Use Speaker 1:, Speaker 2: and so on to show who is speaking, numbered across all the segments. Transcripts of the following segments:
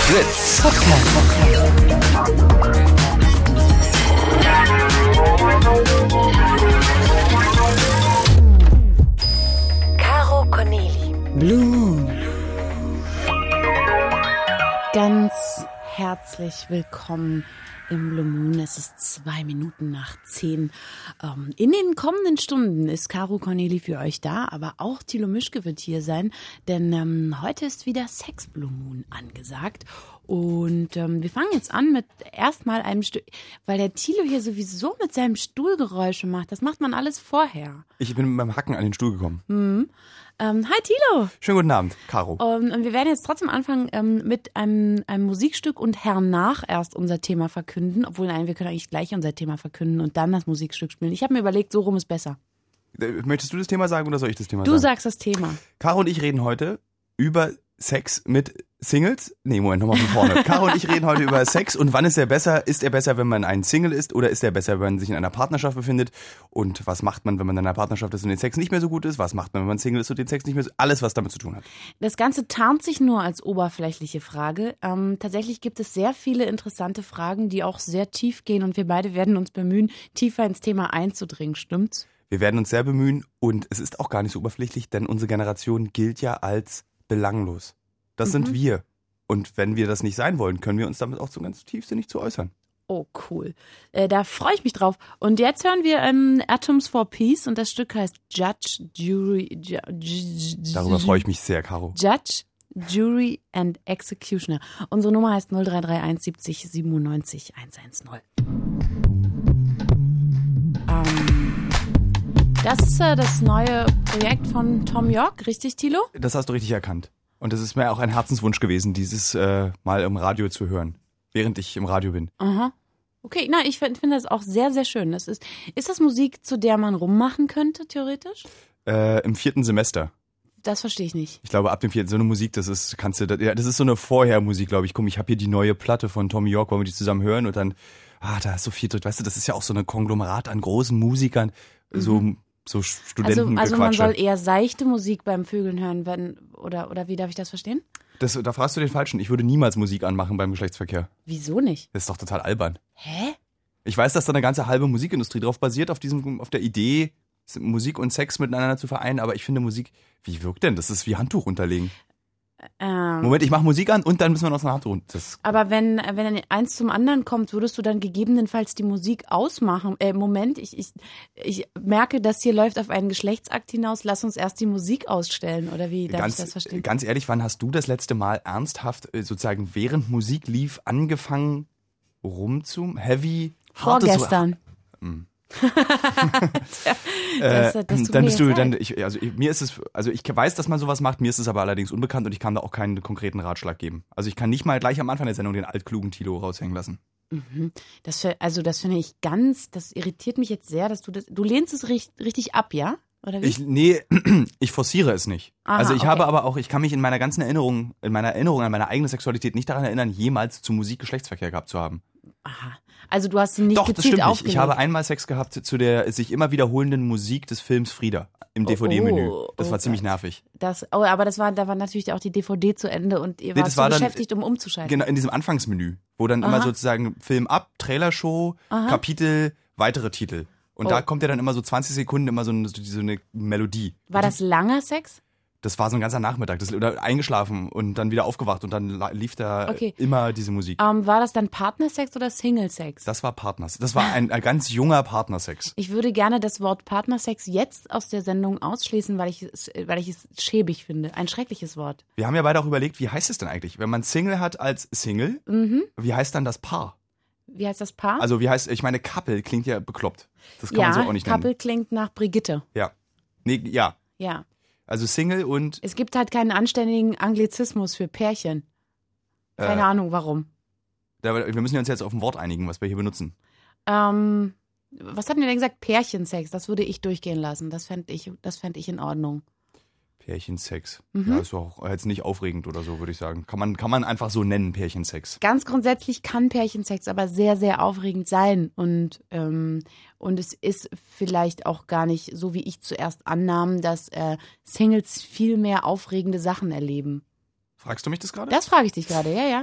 Speaker 1: Fritz
Speaker 2: Podcast.
Speaker 3: Caro Corneli.
Speaker 2: Blue Moon. Ganz herzlich willkommen im Blue Moon. Es ist 2 Minuten nach 10. In den kommenden Stunden ist Caro Corneli für euch da, aber auch Thilo Mischke wird hier sein, denn heute ist wieder Sex Blue Moon angesagt. Und wir fangen jetzt an mit erstmal einem Stück, weil der Thilo hier sowieso mit seinem Stuhlgeräusche macht. Das macht man alles vorher.
Speaker 1: Ich bin mit meinem Hacken an den Stuhl gekommen.
Speaker 2: Hi Thilo!
Speaker 1: Schönen guten Abend, Caro.
Speaker 2: Und wir werden jetzt trotzdem anfangen mit einem Musikstück und hernach erst unser Thema verkünden. Obwohl, nein, wir können eigentlich gleich unser Thema verkünden und dann das Musikstück spielen. Ich habe mir überlegt, so rum ist besser.
Speaker 1: Möchtest du das Thema sagen oder soll ich das Thema sagen?
Speaker 2: Du sagst das Thema.
Speaker 1: Caro und ich reden heute über Sex mit Singles. Nee, Moment, nochmal von vorne. Caro und ich reden heute über Sex und wann ist er besser? Ist er besser, wenn man ein Single ist oder ist er besser, wenn man sich in einer Partnerschaft befindet? Und was macht man, wenn man in einer Partnerschaft ist und den Sex nicht mehr so gut ist? Was macht man, wenn man Single ist und den Sex nicht mehr so... Alles, was damit zu tun hat.
Speaker 2: Das Ganze tarnt sich nur als oberflächliche Frage. Tatsächlich gibt es sehr viele interessante Fragen, die auch sehr tief gehen und wir beide werden uns bemühen, tiefer ins Thema einzudringen. Stimmt's?
Speaker 1: Wir werden uns sehr bemühen und es ist auch gar nicht so oberflächlich, denn unsere Generation gilt ja als belanglos. Das sind wir. Und wenn wir das nicht sein wollen, können wir uns damit auch so ganz tiefsinnig zu äußern.
Speaker 2: Oh, cool. Da freue ich mich drauf. Und jetzt hören wir Atoms for Peace und das Stück heißt Judge, Jury...
Speaker 1: Darüber freue ich mich sehr, Caro.
Speaker 2: Judge, Jury and Executioner. Unsere Nummer heißt 0331 70 97 110. Das ist das neue Projekt von Thom Yorke, richtig, Thilo?
Speaker 1: Das hast du richtig erkannt. Und es ist mir auch ein Herzenswunsch gewesen, dieses mal im Radio zu hören, während ich im Radio bin.
Speaker 2: Aha. Okay, na, ich finde das auch sehr, sehr schön. Ist das Musik, zu der man rummachen könnte, theoretisch?
Speaker 1: Im 4. Semester.
Speaker 2: Das verstehe ich nicht.
Speaker 1: Ich glaube, ab dem 4. so eine Musik, das ist so eine Vorhermusik, glaube ich. Komm, ich habe hier die neue Platte von Thom Yorke, wollen wir die zusammen hören und dann, da ist so viel drin. Weißt du, das ist ja auch so eine Konglomerat an großen Musikern, so Studenten.
Speaker 2: Also man soll eher seichte Musik beim Vögeln hören, oder wie darf ich das verstehen?
Speaker 1: Da fragst du den Falschen. Ich würde niemals Musik anmachen beim Geschlechtsverkehr.
Speaker 2: Wieso nicht?
Speaker 1: Das ist doch total albern.
Speaker 2: Hä?
Speaker 1: Ich weiß, dass da eine ganze halbe Musikindustrie drauf basiert, auf der Idee, Musik und Sex miteinander zu vereinen, aber ich finde Musik, wie wirkt denn? Das ist wie Handtuch runterlegen. Moment, ich mache Musik an und dann müssen wir noch so eine Handtuch runter.
Speaker 2: Aber wenn eins zum anderen kommt, würdest du dann gegebenenfalls die Musik ausmachen? Moment, ich merke, das hier läuft auf einen Geschlechtsakt hinaus. Lass uns erst die Musik ausstellen, oder wie darf ich das verstehen?
Speaker 1: Ganz ehrlich, wann hast du das letzte Mal ernsthaft, sozusagen während Musik lief, angefangen Heavy?
Speaker 2: Vorgestern.
Speaker 1: Dann bist du, ich weiß, dass man sowas macht, mir ist es aber allerdings unbekannt und ich kann da auch keinen konkreten Ratschlag geben. Also ich kann nicht mal gleich am Anfang der Sendung den altklugen Thilo raushängen lassen.
Speaker 2: Das finde ich das irritiert mich jetzt sehr, dass du lehnst es richtig ab, ja? Oder wie?
Speaker 1: Ich forciere es nicht.
Speaker 2: Aha,
Speaker 1: also ich
Speaker 2: okay.
Speaker 1: habe aber auch, ich kann mich in meiner Erinnerung an meine eigene Sexualität nicht daran erinnern, jemals zu Musik Geschlechtsverkehr gehabt zu haben.
Speaker 2: Aha. Also du hast sie nicht
Speaker 1: Doch, das
Speaker 2: gezielt
Speaker 1: stimmt nicht.
Speaker 2: aufgelegt.
Speaker 1: Ich habe einmal Sex gehabt zu der sich immer wiederholenden Musik des Films Frida im DVD-Menü. Das war ziemlich nervig.
Speaker 2: Aber da war natürlich auch die DVD zu Ende und ihr wart beschäftigt, um umzuschalten.
Speaker 1: Genau, in diesem Anfangsmenü, wo dann immer sozusagen Film ab, Trailershow, Kapitel, weitere Titel. Und da kommt ja dann immer so 20 Sekunden immer so eine Melodie.
Speaker 2: War das langer Sex?
Speaker 1: Das war so ein ganzer Nachmittag, oder eingeschlafen und dann wieder aufgewacht und dann lief da immer diese Musik.
Speaker 2: War das dann Partnersex oder Single-Sex?
Speaker 1: Das war Partners. Das war ein ganz junger Partnersex.
Speaker 2: Ich würde gerne das Wort Partnersex jetzt aus der Sendung ausschließen, weil ich es schäbig finde. Ein schreckliches Wort.
Speaker 1: Wir haben ja beide auch überlegt, wie heißt es denn eigentlich? Wenn man Single hat als Single, wie heißt dann das Paar?
Speaker 2: Wie heißt das Paar?
Speaker 1: Also ich meine, Couple klingt ja bekloppt. Das kann man so auch nicht nennen.
Speaker 2: Couple klingt nach Brigitte.
Speaker 1: Ja. Nee, ja.
Speaker 2: Ja.
Speaker 1: Also Single und...
Speaker 2: Es gibt halt keinen anständigen Anglizismus für Pärchen. Keine Ahnung, warum.
Speaker 1: Wir müssen uns jetzt auf ein Wort einigen, was wir hier benutzen.
Speaker 2: Was hatten wir denn gesagt? Pärchensex, das würde ich durchgehen lassen. Das fände ich in Ordnung.
Speaker 1: Pärchensex. Ja, ist auch jetzt nicht aufregend oder so, würde ich sagen. Kann man einfach so nennen, Pärchensex.
Speaker 2: Ganz grundsätzlich kann Pärchensex aber sehr, sehr aufregend sein. Und es ist vielleicht auch gar nicht so, wie ich zuerst annahm, dass Singles viel mehr aufregende Sachen erleben.
Speaker 1: Fragst du mich das gerade?
Speaker 2: Das frage ich dich gerade, ja, ja.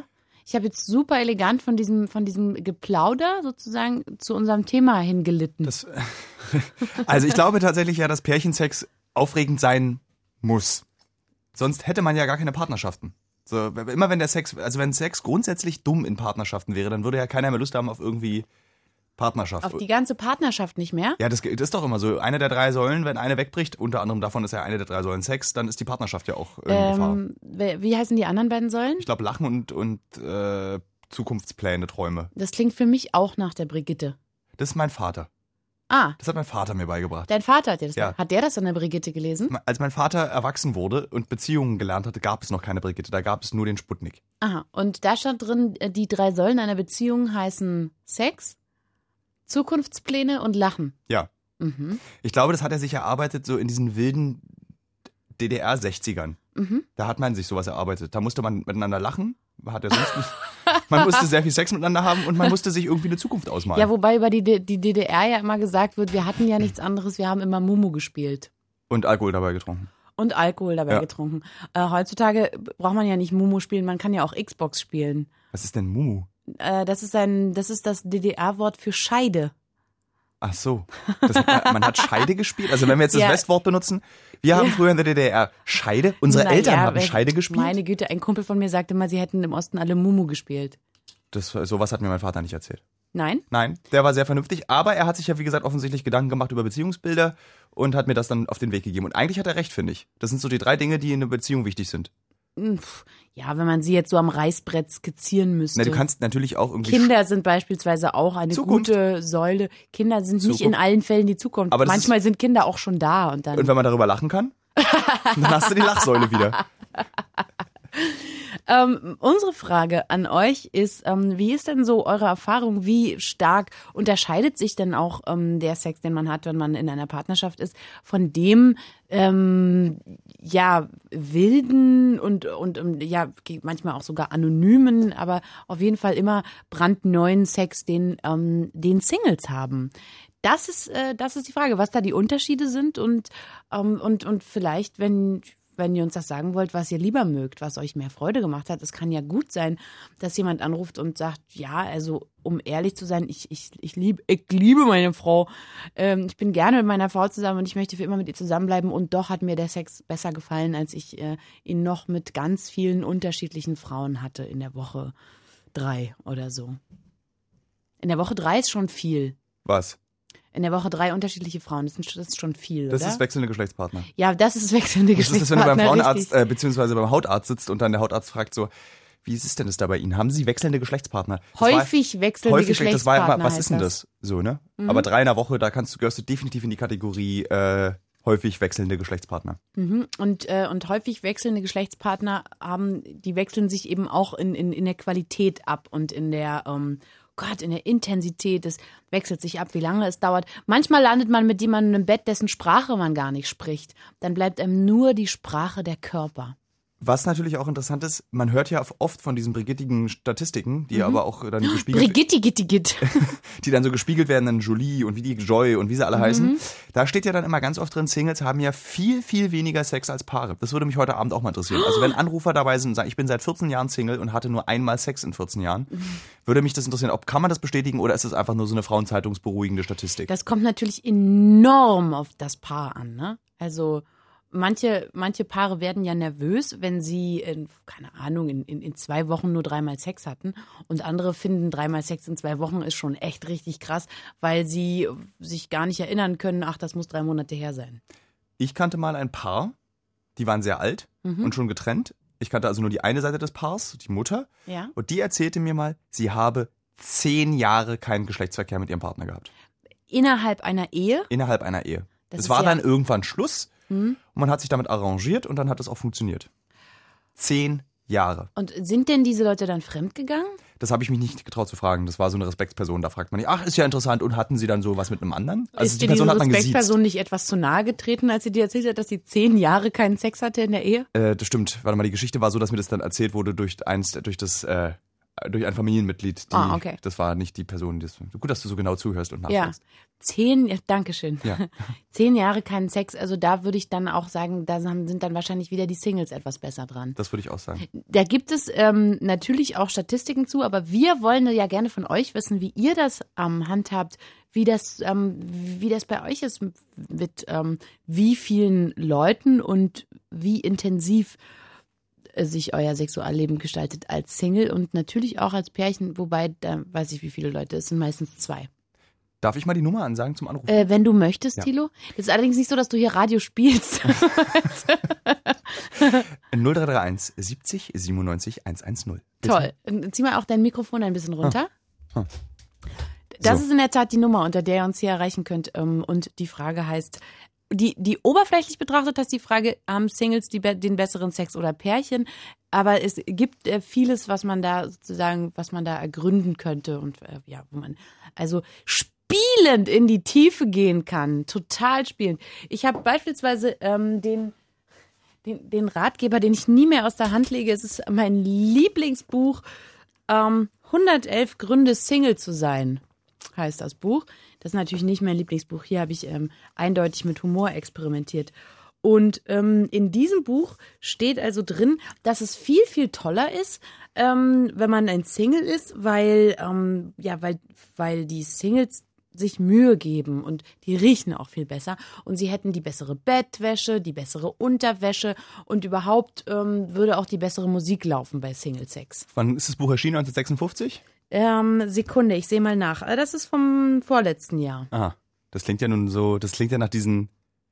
Speaker 2: Ich habe jetzt super elegant von diesem Geplauder sozusagen zu unserem Thema hingelitten.
Speaker 1: Also ich glaube tatsächlich ja, dass Pärchensex aufregend sein muss. Sonst hätte man ja gar keine Partnerschaften. So, immer wenn wenn Sex grundsätzlich dumm in Partnerschaften wäre, dann würde ja keiner mehr Lust haben auf irgendwie Partnerschaft.
Speaker 2: Auf die ganze Partnerschaft nicht mehr?
Speaker 1: Ja, das ist doch immer so. Eine der 3 Säulen, wenn eine wegbricht, unter anderem davon ist ja eine der 3 Säulen Sex, dann ist die Partnerschaft ja auch in Gefahr.
Speaker 2: Wie heißen die anderen beiden Säulen?
Speaker 1: Ich glaube Lachen und Zukunftspläne, Träume.
Speaker 2: Das klingt für mich auch nach der Brigitte.
Speaker 1: Das ist mein Vater.
Speaker 2: Ah,
Speaker 1: Das hat mein Vater mir beigebracht.
Speaker 2: dein Vater hat dir das
Speaker 1: Ja.
Speaker 2: Hat der das an der Brigitte gelesen?
Speaker 1: Als mein Vater erwachsen wurde und Beziehungen gelernt hatte, gab es noch keine Brigitte, da gab es nur den Sputnik.
Speaker 2: Aha, und da stand drin, die 3 Säulen einer Beziehung heißen Sex, Zukunftspläne und Lachen.
Speaker 1: Ja.
Speaker 2: Mhm.
Speaker 1: Ich glaube, das hat er sich erarbeitet so in diesen wilden DDR-60ern.
Speaker 2: Mhm.
Speaker 1: Da hat man sich sowas erarbeitet. Da musste man miteinander lachen, hat er sonst nicht. Man musste sehr viel Sex miteinander haben und man musste sich irgendwie eine Zukunft ausmalen.
Speaker 2: Ja, wobei über die DDR ja immer gesagt wird, wir hatten ja nichts anderes, wir haben immer Mumu gespielt.
Speaker 1: Und Alkohol dabei getrunken.
Speaker 2: Und Alkohol dabei getrunken. Heutzutage braucht man ja nicht Mumu spielen, man kann ja auch Xbox spielen.
Speaker 1: Was ist denn Mumu?
Speaker 2: Das ist das DDR-Wort für Scheide.
Speaker 1: Ach so. Man hat Scheide gespielt? Also wenn wir jetzt das
Speaker 2: Ja.
Speaker 1: Westwort benutzen, wir haben früher in der DDR Scheide, unsere Eltern haben
Speaker 2: weil-
Speaker 1: Scheide gespielt.
Speaker 2: Meine Güte, ein Kumpel von mir sagte mal, sie hätten im Osten alle Mumu gespielt.
Speaker 1: Sowas hat mir mein Vater nicht erzählt.
Speaker 2: Nein?
Speaker 1: Nein, der war sehr vernünftig, aber er hat sich ja, wie gesagt, offensichtlich Gedanken gemacht über Beziehungsbilder und hat mir das dann auf den Weg gegeben. Und eigentlich hat er recht, finde ich. Das sind so die 3 Dinge, die in einer Beziehung wichtig sind.
Speaker 2: Ja, wenn man sie jetzt so am Reißbrett skizzieren müsste.
Speaker 1: Na, du kannst natürlich auch irgendwie...
Speaker 2: Kinder sind beispielsweise auch eine
Speaker 1: Zukunft.
Speaker 2: gute Säule. Kinder sind nicht in
Speaker 1: Zukunft.
Speaker 2: allen Fällen die Zukunft.
Speaker 1: Aber das
Speaker 2: Manchmal sind Kinder auch schon da und dann.
Speaker 1: Und wenn man darüber lachen kann, dann hast du die Lachsäule wieder.
Speaker 2: Unsere Frage an euch ist, wie ist denn so eure Erfahrung? Wie stark unterscheidet sich denn auch der Sex, den man hat, wenn man in einer Partnerschaft ist, von dem wilden und manchmal auch sogar anonymen, aber auf jeden Fall immer brandneuen Sex, den Singles haben? Das ist die Frage, was da die Unterschiede sind und vielleicht, wenn ihr uns das sagen wollt, was ihr lieber mögt, was euch mehr Freude gemacht hat. Es kann ja gut sein, dass jemand anruft und sagt, ja, also um ehrlich zu sein, ich liebe meine Frau. Ich bin gerne mit meiner Frau zusammen und ich möchte für immer mit ihr zusammenbleiben und doch hat mir der Sex besser gefallen, als ich ihn noch mit ganz vielen unterschiedlichen Frauen hatte in der Woche 3 oder so. In der Woche 3 ist schon viel.
Speaker 1: Was?
Speaker 2: In der Woche 3 unterschiedliche Frauen, das ist schon viel,
Speaker 1: Das
Speaker 2: oder?
Speaker 1: ist wechselnde Geschlechtspartner.
Speaker 2: Ja, das ist wechselnde
Speaker 1: Das ist, wenn
Speaker 2: Geschlechtspartner.
Speaker 1: du beim Frauenarzt
Speaker 2: richtig.
Speaker 1: beziehungsweise beim Hautarzt sitzt und dann der Hautarzt fragt so, wie ist denn das da bei Ihnen? Haben Sie wechselnde Geschlechtspartner?
Speaker 2: Häufig wechselnde
Speaker 1: das
Speaker 2: Geschlechtspartner.
Speaker 1: war immer, was
Speaker 2: heißt
Speaker 1: ist denn das? So, ne? Aber 3 in der Woche, da gehörst du definitiv in die Kategorie häufig wechselnde Geschlechtspartner.
Speaker 2: Und häufig wechselnde Geschlechtspartner die wechseln sich eben auch in der Qualität ab und in der in der Intensität, es wechselt sich ab, wie lange es dauert. Manchmal landet man mit jemandem im Bett, dessen Sprache man gar nicht spricht. Dann bleibt einem nur die Sprache der Körper.
Speaker 1: Was natürlich auch interessant ist, man hört ja oft von diesen brigittigen Statistiken, die aber auch dann gespiegelt die dann so gespiegelt werden, dann Jolie und wie die Joy und wie sie alle heißen. Da steht ja dann immer ganz oft drin, Singles haben ja viel, viel weniger Sex als Paare. Das würde mich heute Abend auch mal interessieren. Also wenn Anrufer dabei sind und sagen, ich bin seit 14 Jahren Single und hatte nur einmal Sex in 14 Jahren, würde mich das interessieren. Kann man das bestätigen oder ist es einfach nur so eine Frauenzeitungsberuhigende Statistik?
Speaker 2: Das kommt natürlich enorm auf das Paar an, ne? Also manche Paare werden ja nervös, wenn sie, in 2 Wochen nur 3-mal Sex hatten. Und andere finden 3-mal Sex in 2 Wochen ist schon echt richtig krass, weil sie sich gar nicht erinnern können, ach, das muss 3 Monate her sein.
Speaker 1: Ich kannte mal ein Paar, die waren sehr alt und schon getrennt. Ich kannte also nur die eine Seite des Paars, die Mutter.
Speaker 2: Ja.
Speaker 1: Und die erzählte mir mal, sie habe 10 Jahre keinen Geschlechtsverkehr mit ihrem Partner gehabt.
Speaker 2: Innerhalb einer Ehe?
Speaker 1: Innerhalb einer Ehe.
Speaker 2: Das
Speaker 1: Es
Speaker 2: ist
Speaker 1: war
Speaker 2: ja-
Speaker 1: dann irgendwann Schluss und man hat sich damit arrangiert und dann hat es auch funktioniert. 10 Jahre.
Speaker 2: Und sind denn diese Leute dann fremdgegangen?
Speaker 1: Das habe ich mich nicht getraut zu fragen. Das war so eine Respektsperson. Da fragt man nicht, ach, ist ja interessant. Und hatten sie dann so was mit einem anderen? Also
Speaker 2: Ist dir diese Respektperson nicht etwas zu nahe getreten, als sie dir erzählt hat, dass sie 10 Jahre keinen Sex hatte in der Ehe?
Speaker 1: Das stimmt. Warte mal, die Geschichte war so, dass mir das dann erzählt wurde durch das durch ein Familienmitglied.
Speaker 2: Okay.
Speaker 1: Das war nicht die Person. Gut, dass du so genau zuhörst und
Speaker 2: Ja.
Speaker 1: nachfragst.
Speaker 2: 10, Dankeschön.
Speaker 1: Ja.
Speaker 2: 10 Jahre keinen Sex, also da würde ich dann auch sagen, da sind dann wahrscheinlich wieder die Singles etwas besser dran.
Speaker 1: Das würde ich auch sagen.
Speaker 2: Da gibt es natürlich auch Statistiken zu, aber wir wollen ja gerne von euch wissen, wie ihr das handhabt, wie das bei euch ist, mit wie vielen Leuten und wie intensiv sich euer Sexualleben gestaltet als Single und natürlich auch als Pärchen, wobei, da weiß ich, wie viele Leute, es sind meistens 2.
Speaker 1: Darf ich mal die Nummer ansagen zum Anrufen?
Speaker 2: Wenn du möchtest,
Speaker 1: Ja.
Speaker 2: Thilo. Das ist allerdings nicht so, dass du hier Radio spielst.
Speaker 1: 0331 70 97 110. Bitte.
Speaker 2: Toll. Zieh mal auch dein Mikrofon ein bisschen runter.
Speaker 1: Ah.
Speaker 2: Das
Speaker 1: So.
Speaker 2: ist in der Tat die Nummer, unter der ihr uns hier erreichen könnt. Und die Frage heißt, die oberflächlich betrachtet heißt die Frage, haben Singles den besseren Sex oder Pärchen? Aber es gibt vieles, was man da ergründen könnte und wo man also spielend in die Tiefe gehen kann. Total spielend. Ich habe beispielsweise den Ratgeber, den ich nie mehr aus der Hand lege. Es ist mein Lieblingsbuch, 111 Gründe, Single zu sein, heißt das Buch. Das ist natürlich nicht mein Lieblingsbuch. Hier habe ich eindeutig mit Humor experimentiert. Und in diesem Buch steht also drin, dass es viel, viel toller ist, wenn man ein Single ist, weil die Singles sich Mühe geben und die riechen auch viel besser und sie hätten die bessere Bettwäsche, die bessere Unterwäsche und überhaupt würde auch die bessere Musik laufen bei Single-Sex.
Speaker 1: Wann ist das Buch erschienen? 1956?
Speaker 2: Sekunde, ich sehe mal nach. Das ist vom vorletzten Jahr.
Speaker 1: Aha. Das klingt ja nach diesen.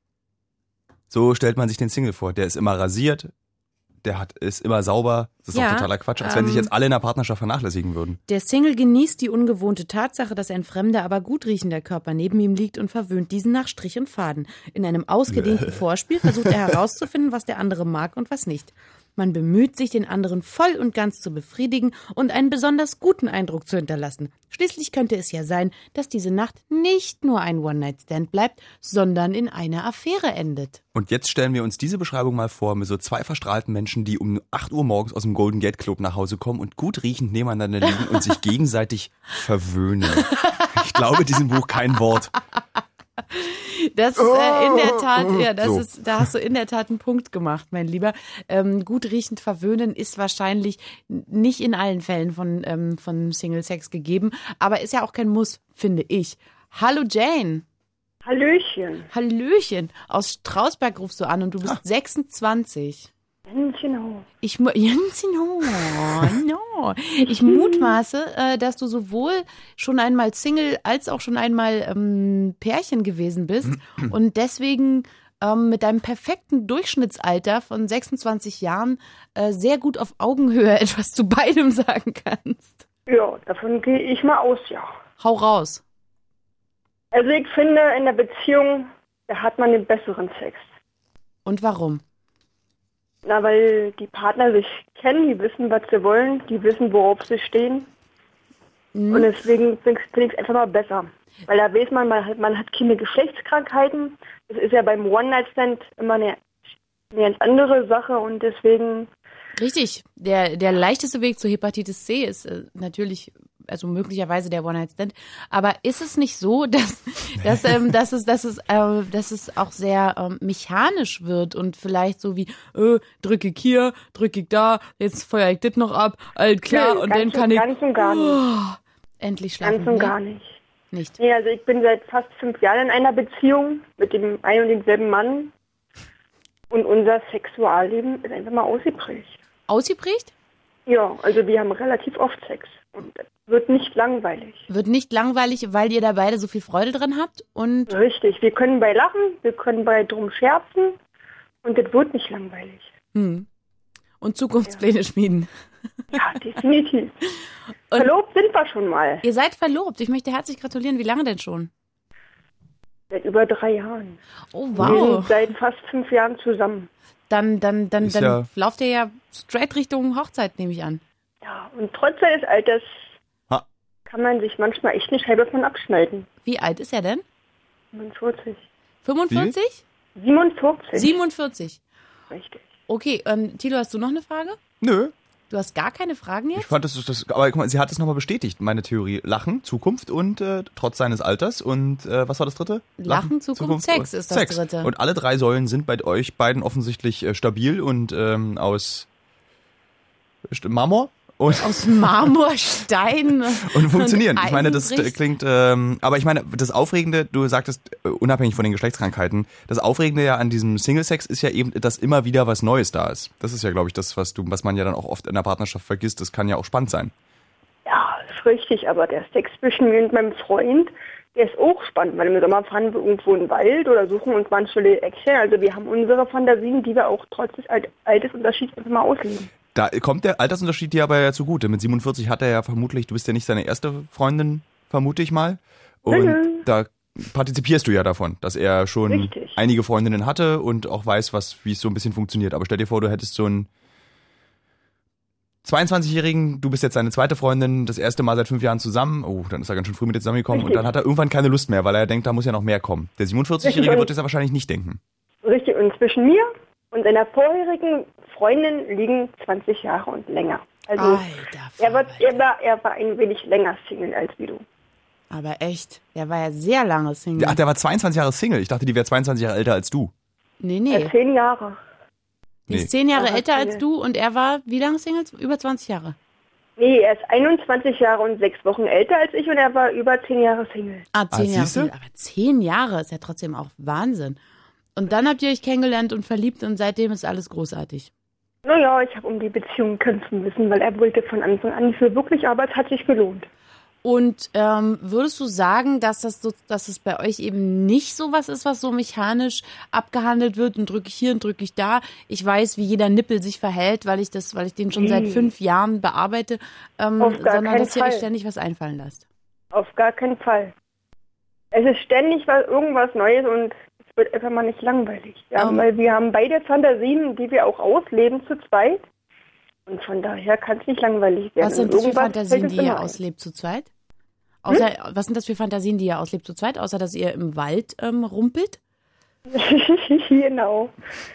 Speaker 1: So stellt man sich den Single vor. Der ist immer rasiert, ist immer sauber. Das ist
Speaker 2: Ja,
Speaker 1: doch totaler Quatsch, als wenn sich jetzt alle in der Partnerschaft vernachlässigen würden.
Speaker 2: Der Single genießt die ungewohnte Tatsache, dass ein fremder, aber gut riechender Körper neben ihm liegt und verwöhnt diesen nach Strich und Faden. In einem ausgedehnten Vorspiel versucht er herauszufinden, was der andere mag und was nicht. Man bemüht sich, den anderen voll und ganz zu befriedigen und einen besonders guten Eindruck zu hinterlassen. Schließlich könnte es ja sein, dass diese Nacht nicht nur ein One-Night-Stand bleibt, sondern in einer Affäre endet.
Speaker 1: Und jetzt stellen wir uns diese Beschreibung mal vor mit so 2 verstrahlten Menschen, die um 8 Uhr morgens aus dem Golden Gate Club nach Hause kommen und gut riechend nebeneinander liegen und sich gegenseitig verwöhnen. Ich glaube diesem Buch kein Wort.
Speaker 2: Das ist in der Tat,
Speaker 1: So.
Speaker 2: da hast du in der Tat einen Punkt gemacht, mein Lieber. Gut riechend verwöhnen ist wahrscheinlich nicht in allen Fällen von Single-Sex gegeben, aber ist ja auch kein Muss, finde ich. Hallo Jane.
Speaker 4: Hallöchen.
Speaker 2: Hallöchen. Aus Strausberg rufst du an und du bist 26.
Speaker 4: Genau.
Speaker 2: Ich mutmaße, dass du sowohl schon einmal Single als auch schon einmal Pärchen gewesen bist und deswegen mit deinem perfekten Durchschnittsalter von 26 Jahren sehr gut auf Augenhöhe etwas zu beidem sagen kannst.
Speaker 4: Ja, davon gehe ich mal aus, ja.
Speaker 2: Hau raus.
Speaker 4: Also ich finde, in der Beziehung, da hat man den besseren Sex.
Speaker 2: Und warum?
Speaker 4: Na, weil die Partner sich kennen, die wissen, was sie wollen, die wissen, worauf sie stehen. Und deswegen finde ich es einfach mal besser. Weil da weiß man hat keine Geschlechtskrankheiten. Das ist ja beim One-Night-Stand immer eine ganz andere Sache und deswegen...
Speaker 2: Richtig. Der leichteste Weg zur Hepatitis C ist natürlich, also möglicherweise der One-Night-Stand. Aber ist es nicht so, dass es auch sehr mechanisch wird und vielleicht so wie, drück ich hier, drück ich da, jetzt feuer ich das noch ab, alt klar,
Speaker 4: Nö,
Speaker 2: und dann kann ich
Speaker 4: ganz und gar nicht.
Speaker 2: endlich schlafen.
Speaker 4: Ganz und gar nicht.
Speaker 2: Nicht.
Speaker 4: Nee, also ich bin seit fast 5 Jahren in einer Beziehung mit dem einen und denselben Mann. Und unser Sexualleben ist einfach mal ausgeprägt.
Speaker 2: Ausgeprägt?
Speaker 4: Ja, also wir haben relativ oft Sex. Und das wird nicht langweilig.
Speaker 2: Wird nicht langweilig, weil ihr da beide so viel Freude dran habt und
Speaker 4: Richtig, wir können bei lachen, wir können bei drum scherzen. Und das wird nicht langweilig.
Speaker 2: und Zukunftspläne schmieden.
Speaker 4: Ja, definitiv.
Speaker 2: Und-
Speaker 4: Verlobt sind wir schon mal.
Speaker 2: Ihr seid verlobt. Ich möchte herzlich gratulieren. Wie lange denn schon?
Speaker 4: Seit über 3 Jahren.
Speaker 2: Oh,
Speaker 4: Wir
Speaker 2: wow.
Speaker 4: sind seit fast 5 Jahren zusammen.
Speaker 2: Dann
Speaker 1: Ist ja-
Speaker 2: lauft ihr ja straight Richtung Hochzeit, nehme ich an.
Speaker 4: Ja, und trotz seines Alters
Speaker 1: Ha.
Speaker 4: kann man sich manchmal echt eine Scheibe von abschneiden.
Speaker 2: Wie alt ist er denn?
Speaker 4: 45.
Speaker 2: 45?
Speaker 4: 47.
Speaker 2: 47.
Speaker 4: Richtig.
Speaker 2: Okay, Thilo, hast du noch eine Frage?
Speaker 1: Nö.
Speaker 2: Du hast gar keine Fragen jetzt?
Speaker 1: Ich fand aber guck mal, sie hat es nochmal bestätigt, meine Theorie. Lachen, Zukunft und trotz seines Alters und was war das dritte?
Speaker 2: Lachen, Zukunft, Sex ist das dritte.
Speaker 1: Und alle 3 Säulen sind bei euch beiden offensichtlich stabil und aus Marmor. Und
Speaker 2: aus Marmor, Stein
Speaker 1: und funktionieren.
Speaker 2: Und
Speaker 1: ich meine, das
Speaker 2: Eisenbrich.
Speaker 1: klingt, aber ich meine, das Aufregende, du sagtest, unabhängig von den Geschlechtskrankheiten, das Aufregende ja an diesem Single-Sex ist ja eben, dass immer wieder was Neues da ist. Das ist ja, glaube ich, das, was man ja dann auch oft in der Partnerschaft vergisst. Das kann ja auch spannend sein.
Speaker 4: Ja, ist richtig, aber der Sex zwischen mir und meinem Freund, der ist auch spannend, weil im Sommer fahren wir irgendwo in den Wald oder suchen uns mal ein schönes Eckchen. Also wir haben unsere Fantasien, die wir auch trotz des Altersunterschieds einfach mal ausleben.
Speaker 1: Da kommt der Altersunterschied dir aber ja zugute. Mit 47 hat er ja vermutlich, du bist ja nicht seine erste Freundin, vermute ich mal. Und da partizipierst du ja davon, dass er schon einige Freundinnen hatte und auch weiß, wie es so ein bisschen funktioniert. Aber stell dir vor, du hättest so einen 22-Jährigen, du bist jetzt seine zweite Freundin, das erste Mal seit 5 Jahren zusammen. Oh, dann ist er ganz schön früh mit dir zusammengekommen. Und dann hat er irgendwann keine Lust mehr, weil er denkt, da muss ja noch mehr kommen. Der 47-Jährige wird das ja wahrscheinlich nicht denken.
Speaker 4: Richtig, und zwischen mir und seiner vorherigen Freundin liegen 20 Jahre und länger. Also er war ein wenig länger Single als wie du.
Speaker 2: Aber echt, der war ja sehr lange Single.
Speaker 1: Ach, der war 22 Jahre Single. Ich dachte, die wäre 22 Jahre älter als du.
Speaker 2: Nee.
Speaker 4: 10 Jahre.
Speaker 2: Die ist 10 Jahre älter als du und er war wie lange Single? Über 20 Jahre.
Speaker 4: Nee, er ist 21 Jahre und 6 Wochen älter als ich und er war über 10 Jahre Single.
Speaker 2: 10 Jahre Single. Aber 10 Jahre ist ja trotzdem auch Wahnsinn. Und dann habt ihr euch kennengelernt und verliebt und seitdem ist alles großartig.
Speaker 4: Naja, ich habe um die Beziehung kämpfen müssen, weil er wollte von Anfang an nicht so wirklich, aber es hat sich gelohnt.
Speaker 2: Und würdest du sagen, dass es bei euch eben nicht so was ist, was so mechanisch abgehandelt wird und drücke ich hier und drücke ich da? Ich weiß, wie jeder Nippel sich verhält, weil ich den schon seit 5 Jahren bearbeite, sondern dass ihr euch ständig was einfallen lasst.
Speaker 4: Auf gar keinen Fall. Es ist ständig irgendwas Neues und es wird einfach mal nicht langweilig. Ja, weil wir haben beide Fantasien, die wir auch ausleben zu zweit. Und von daher kann es nicht langweilig werden.
Speaker 2: Was sind das für Fantasien, die ihr auslebt zu zweit? Was sind das für Fantasien, die ihr auslebt zu zweit, außer dass ihr im Wald rumpelt?
Speaker 4: Genau.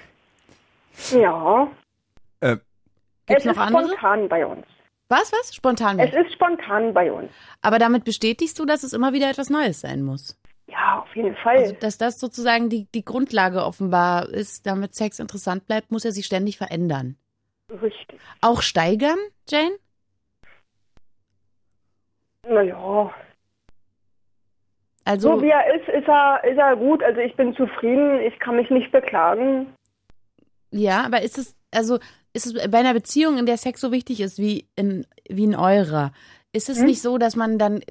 Speaker 4: Ja.
Speaker 2: Gibt's noch andere?
Speaker 4: Es ist spontan bei uns.
Speaker 2: Was? Spontan?
Speaker 4: Es ist spontan bei uns.
Speaker 2: Aber damit bestätigst du, dass es immer wieder etwas Neues sein muss?
Speaker 4: Ja, auf jeden Fall.
Speaker 2: Also, dass das sozusagen die Grundlage offenbar ist, damit Sex interessant bleibt, muss er sich ständig verändern.
Speaker 4: Richtig.
Speaker 2: Auch steigern, Jane?
Speaker 4: Naja.
Speaker 2: Also,
Speaker 4: so wie er ist er gut. Also ich bin zufrieden, ich kann mich nicht beklagen.
Speaker 2: Ja, aber ist es bei einer Beziehung, in der Sex so wichtig ist wie in eurer, ist es nicht so, dass man dann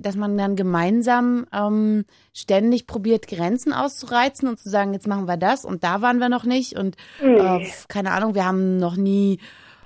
Speaker 2: gemeinsam ständig probiert, Grenzen auszureizen und zu sagen, jetzt machen wir das und da waren wir noch nicht und keine Ahnung, wir haben noch nie,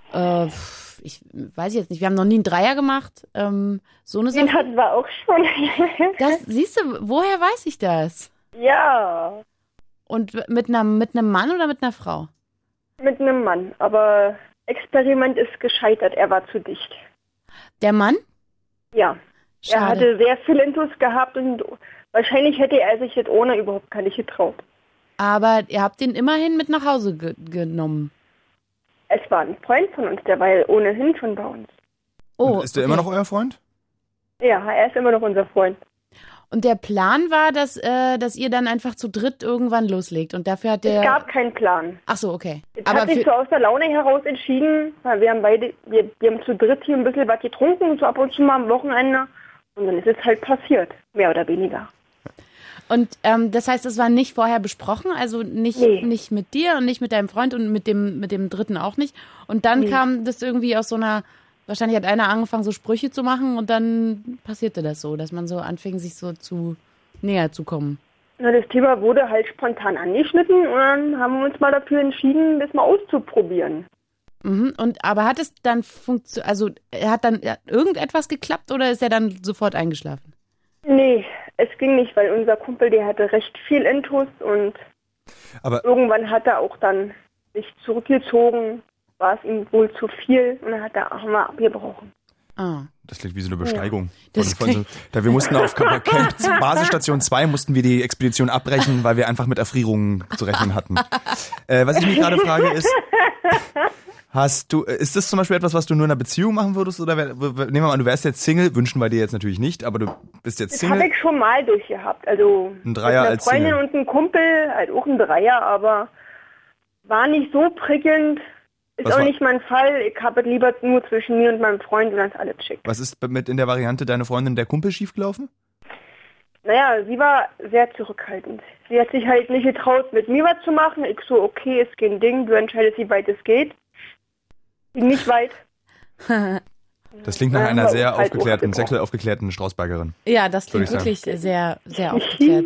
Speaker 2: ich weiß jetzt nicht, wir haben noch nie einen Dreier gemacht, so eine Sache.
Speaker 4: Den hatten wir auch schon.
Speaker 2: Das, siehst du, woher weiß ich das?
Speaker 4: Ja.
Speaker 2: Und mit einem Mann oder mit einer Frau?
Speaker 4: Mit einem Mann, aber Experiment ist gescheitert, er war zu dicht.
Speaker 2: Der Mann?
Speaker 4: Ja.
Speaker 2: Schade.
Speaker 4: Er hatte sehr viel Intus gehabt und wahrscheinlich hätte er sich jetzt ohne überhaupt gar nicht getraut.
Speaker 2: Aber ihr habt ihn immerhin mit nach Hause genommen.
Speaker 4: Es war ein Freund von uns, der war ja ohnehin schon bei uns.
Speaker 1: Oh, ist der immer noch euer Freund?
Speaker 4: Ja, er ist immer noch unser Freund.
Speaker 2: Und der Plan war, dass ihr dann einfach zu dritt irgendwann loslegt. Und dafür hat der...
Speaker 4: Es gab keinen Plan.
Speaker 2: Ach so, okay.
Speaker 4: Es hat sich so aus der Laune heraus entschieden, weil wir haben zu dritt hier ein bisschen was getrunken, so ab und zu mal am Wochenende. Und dann ist es halt passiert, mehr oder weniger.
Speaker 2: Und das heißt, es war nicht vorher besprochen, also nicht mit dir und nicht mit deinem Freund und mit dem Dritten auch nicht. Und dann kam das irgendwie aus so einer... Wahrscheinlich hat einer angefangen, so Sprüche zu machen und dann passierte das so, dass man so anfing, sich so näher zu kommen.
Speaker 4: Na, das Thema wurde halt spontan angeschnitten und dann haben wir uns mal dafür entschieden, das mal auszuprobieren.
Speaker 2: Mhm. Aber hat es dann hat dann irgendetwas geklappt oder ist er dann sofort eingeschlafen?
Speaker 4: Nee, es ging nicht, weil unser Kumpel, der hatte recht viel Intus und irgendwann hat er auch dann sich zurückgezogen. War es ihm wohl zu viel und dann haben wir abgebrochen.
Speaker 1: Ah. Das klingt wie so eine Besteigung.
Speaker 2: Ja.
Speaker 1: Wir mussten auf Camp Basisstation 2 mussten wir die Expedition abbrechen, weil wir einfach mit Erfrierungen zu rechnen hatten. Was ich mich gerade frage ist, Ist das zum Beispiel etwas, was du nur in einer Beziehung machen würdest? Oder nehmen wir mal an, du wärst jetzt Single, wünschen wir dir jetzt natürlich nicht, aber du bist jetzt Single.
Speaker 4: Das habe ich schon mal durchgehabt. Also
Speaker 1: ein Dreier
Speaker 4: mit einer
Speaker 1: als
Speaker 4: Freundin
Speaker 1: Single.
Speaker 4: und ein Kumpel, halt auch ein Dreier, aber war nicht so prickelnd. Ist
Speaker 1: Was
Speaker 4: auch
Speaker 1: war-
Speaker 4: nicht mein Fall. Ich habe es lieber nur zwischen mir und meinem Freund und dann ist alles schick.
Speaker 1: Was ist mit in der Variante deine Freundin der Kumpel schiefgelaufen?
Speaker 4: Naja, sie war sehr zurückhaltend. Sie hat sich halt nicht getraut, mit mir was zu machen. Ich so, okay, ist kein Ding, du entscheidest, wie weit es geht. Nicht weit.
Speaker 1: Das klingt nach
Speaker 4: Ja,
Speaker 1: einer
Speaker 4: aber
Speaker 1: sehr
Speaker 4: halt
Speaker 1: aufgeklärten,
Speaker 4: auch
Speaker 1: sexuell aufgeklärten Strausbergerin.
Speaker 2: Ja, das klingt
Speaker 1: Würde ich
Speaker 2: wirklich sehr, sehr aufgeklärt.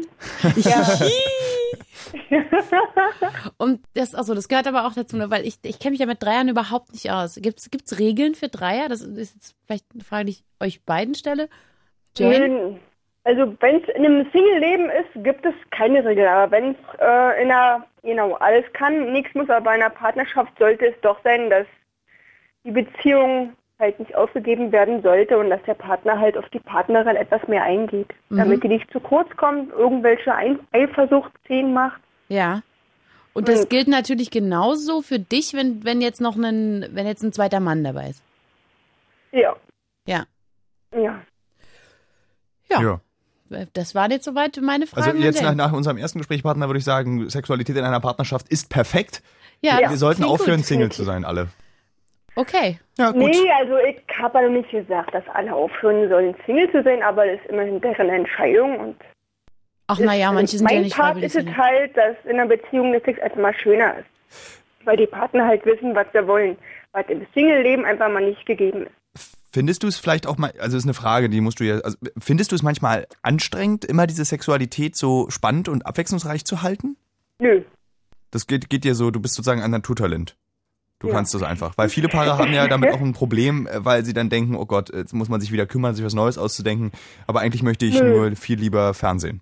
Speaker 2: Und das gehört aber auch dazu, ne, weil ich kenne mich ja mit Dreiern überhaupt nicht aus. Gibt's Regeln für Dreier? Das ist jetzt vielleicht eine Frage, die ich euch beiden stelle. Jane?
Speaker 4: Also wenn es in einem Single-Leben ist, gibt es keine Regel. Aber wenn es alles kann, nichts muss, aber in einer Partnerschaft sollte es doch sein, dass die Beziehung halt nicht aufgegeben werden sollte und dass der Partner halt auf die Partnerin etwas mehr eingeht, damit die nicht zu kurz kommt, irgendwelche Eifersuchtsszenen macht.
Speaker 2: Ja. Und das gilt natürlich genauso für dich, wenn jetzt ein zweiter Mann dabei ist.
Speaker 4: Ja.
Speaker 2: Ja.
Speaker 4: Ja.
Speaker 2: Ja. Das waren jetzt soweit meine Fragen.
Speaker 1: Also jetzt
Speaker 2: an Jane.
Speaker 1: nach unserem ersten Gesprächspartner würde ich sagen, Sexualität in einer Partnerschaft ist perfekt.
Speaker 2: Ja,
Speaker 1: Wir sollten
Speaker 2: klingt
Speaker 1: aufhören,
Speaker 2: gut.
Speaker 1: Single zu sein, alle.
Speaker 2: Okay.
Speaker 1: Ja, gut.
Speaker 4: Nee, also ich habe ja noch nicht gesagt, dass alle aufhören sollen, Single zu sein, aber das ist immerhin deren Entscheidung. Und
Speaker 2: Ach naja, manche sind ja nicht
Speaker 4: Mein Part
Speaker 2: freiwillig.
Speaker 4: ist es halt, dass in einer Beziehung der Sex erstmal schöner ist. Weil die Partner halt wissen, was sie wollen. Was im Single-Leben einfach mal nicht gegeben ist.
Speaker 1: Findest du es vielleicht auch mal, also ist eine Frage, die musst du ja, also findest du es manchmal anstrengend, immer diese Sexualität so spannend und abwechslungsreich zu halten?
Speaker 4: Nö.
Speaker 1: Das geht dir so, du bist sozusagen ein Naturtalent. Du
Speaker 4: Ja.
Speaker 1: kannst das einfach. Weil viele Paare haben ja damit auch ein Problem, weil sie dann denken, oh Gott, jetzt muss man sich wieder kümmern, sich was Neues auszudenken. Aber eigentlich möchte ich nur viel lieber Fernsehen.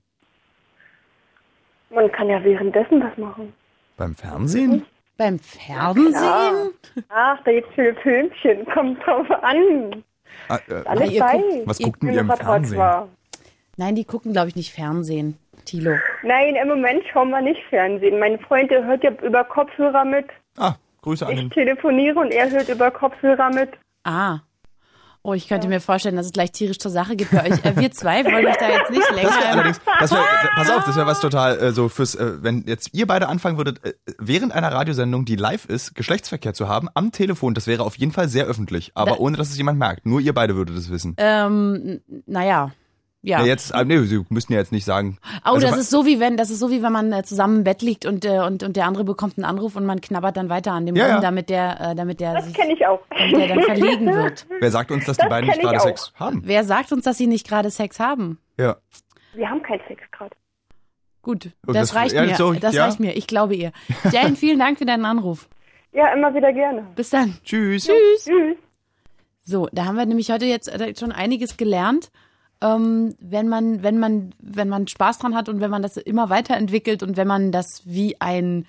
Speaker 4: Man kann ja währenddessen was machen.
Speaker 1: Beim Fernsehen?
Speaker 2: Beim Fernsehen?
Speaker 4: Ja. Ach, da gibt's viele Filmchen. Kommt drauf an. Alles
Speaker 2: ihr
Speaker 4: bei.
Speaker 2: guckt-
Speaker 1: Was guckt denn ihr im Fernsehen?
Speaker 2: Nein, die gucken, glaube ich, nicht Fernsehen, Thilo.
Speaker 4: Nein, im Moment schauen wir nicht Fernsehen. Mein Freund, der hört ja über Kopfhörer mit.
Speaker 1: Grüße an
Speaker 4: Ich
Speaker 1: den...
Speaker 4: telefoniere und er hört über Kopfhörer mit.
Speaker 2: Ah. Oh, ich könnte mir vorstellen, dass es gleich tierisch zur Sache geht bei euch. Wir zwei wollen euch da jetzt nicht länger...
Speaker 1: Allerdings, pass auf, das wäre was total so fürs, wenn jetzt ihr beide anfangen würdet, während einer Radiosendung, die live ist, Geschlechtsverkehr zu haben, am Telefon, das wäre auf jeden Fall sehr öffentlich, aber ohne, dass es jemand merkt. Nur ihr beide würdet es wissen.
Speaker 2: naja. Ja.
Speaker 1: Ja, jetzt, sie müssten ja jetzt nicht sagen.
Speaker 2: Oh,
Speaker 1: also,
Speaker 2: das ist so wie wenn man zusammen im Bett liegt und der andere bekommt einen Anruf und man knabbert dann weiter an dem
Speaker 1: Ja,
Speaker 2: rum,
Speaker 1: ja.
Speaker 2: damit der
Speaker 4: Das kenne ich auch.
Speaker 2: dann verlegen wird.
Speaker 1: Wer sagt uns, dass die
Speaker 4: Das
Speaker 1: beiden nicht
Speaker 4: kenn ich
Speaker 1: gerade
Speaker 4: auch.
Speaker 1: Sex haben?
Speaker 2: Wer sagt uns, dass sie nicht gerade Sex haben?
Speaker 1: Ja.
Speaker 4: Wir haben keinen Sex gerade.
Speaker 2: Gut,
Speaker 1: Und
Speaker 2: das
Speaker 1: das-
Speaker 2: reicht
Speaker 1: ja,
Speaker 2: mir.
Speaker 1: so,
Speaker 2: Das
Speaker 1: ja.
Speaker 2: reicht mir. Ich glaube ihr. Jane, vielen Dank für deinen Anruf.
Speaker 4: Ja, immer wieder gerne.
Speaker 2: Bis dann.
Speaker 1: Tschüss.
Speaker 2: Tschüss.
Speaker 4: Tschüss.
Speaker 2: So, da haben wir nämlich heute jetzt schon einiges gelernt. Wenn man Spaß dran hat und wenn man das immer weiterentwickelt und wenn man das wie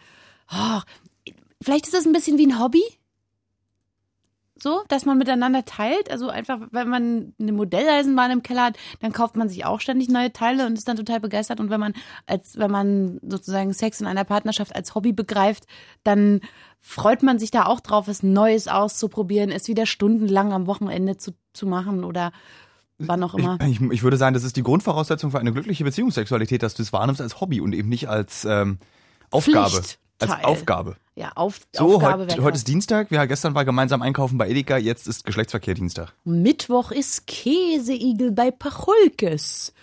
Speaker 2: vielleicht ist das ein bisschen wie ein Hobby. So, dass man miteinander teilt. Also einfach, wenn man eine Modelleisenbahn im Keller hat, dann kauft man sich auch ständig neue Teile und ist dann total begeistert. Und wenn man sozusagen Sex in einer Partnerschaft als Hobby begreift, dann freut man sich da auch drauf, was Neues auszuprobieren, es wieder stundenlang am Wochenende zu machen oder wann auch immer.
Speaker 1: Ich würde sagen, das ist die Grundvoraussetzung für eine glückliche Beziehungssexualität, dass du es wahrnimmst als Hobby und eben nicht als Aufgabe.
Speaker 2: Pflichtteil.
Speaker 1: Als Aufgabe.
Speaker 2: Ja,
Speaker 1: So,
Speaker 2: Aufgabe wäre
Speaker 1: heute ist Dienstag, gestern war gemeinsam einkaufen bei Edeka, jetzt ist Geschlechtsverkehr Dienstag.
Speaker 2: Mittwoch ist Käseigel bei Pacholkes.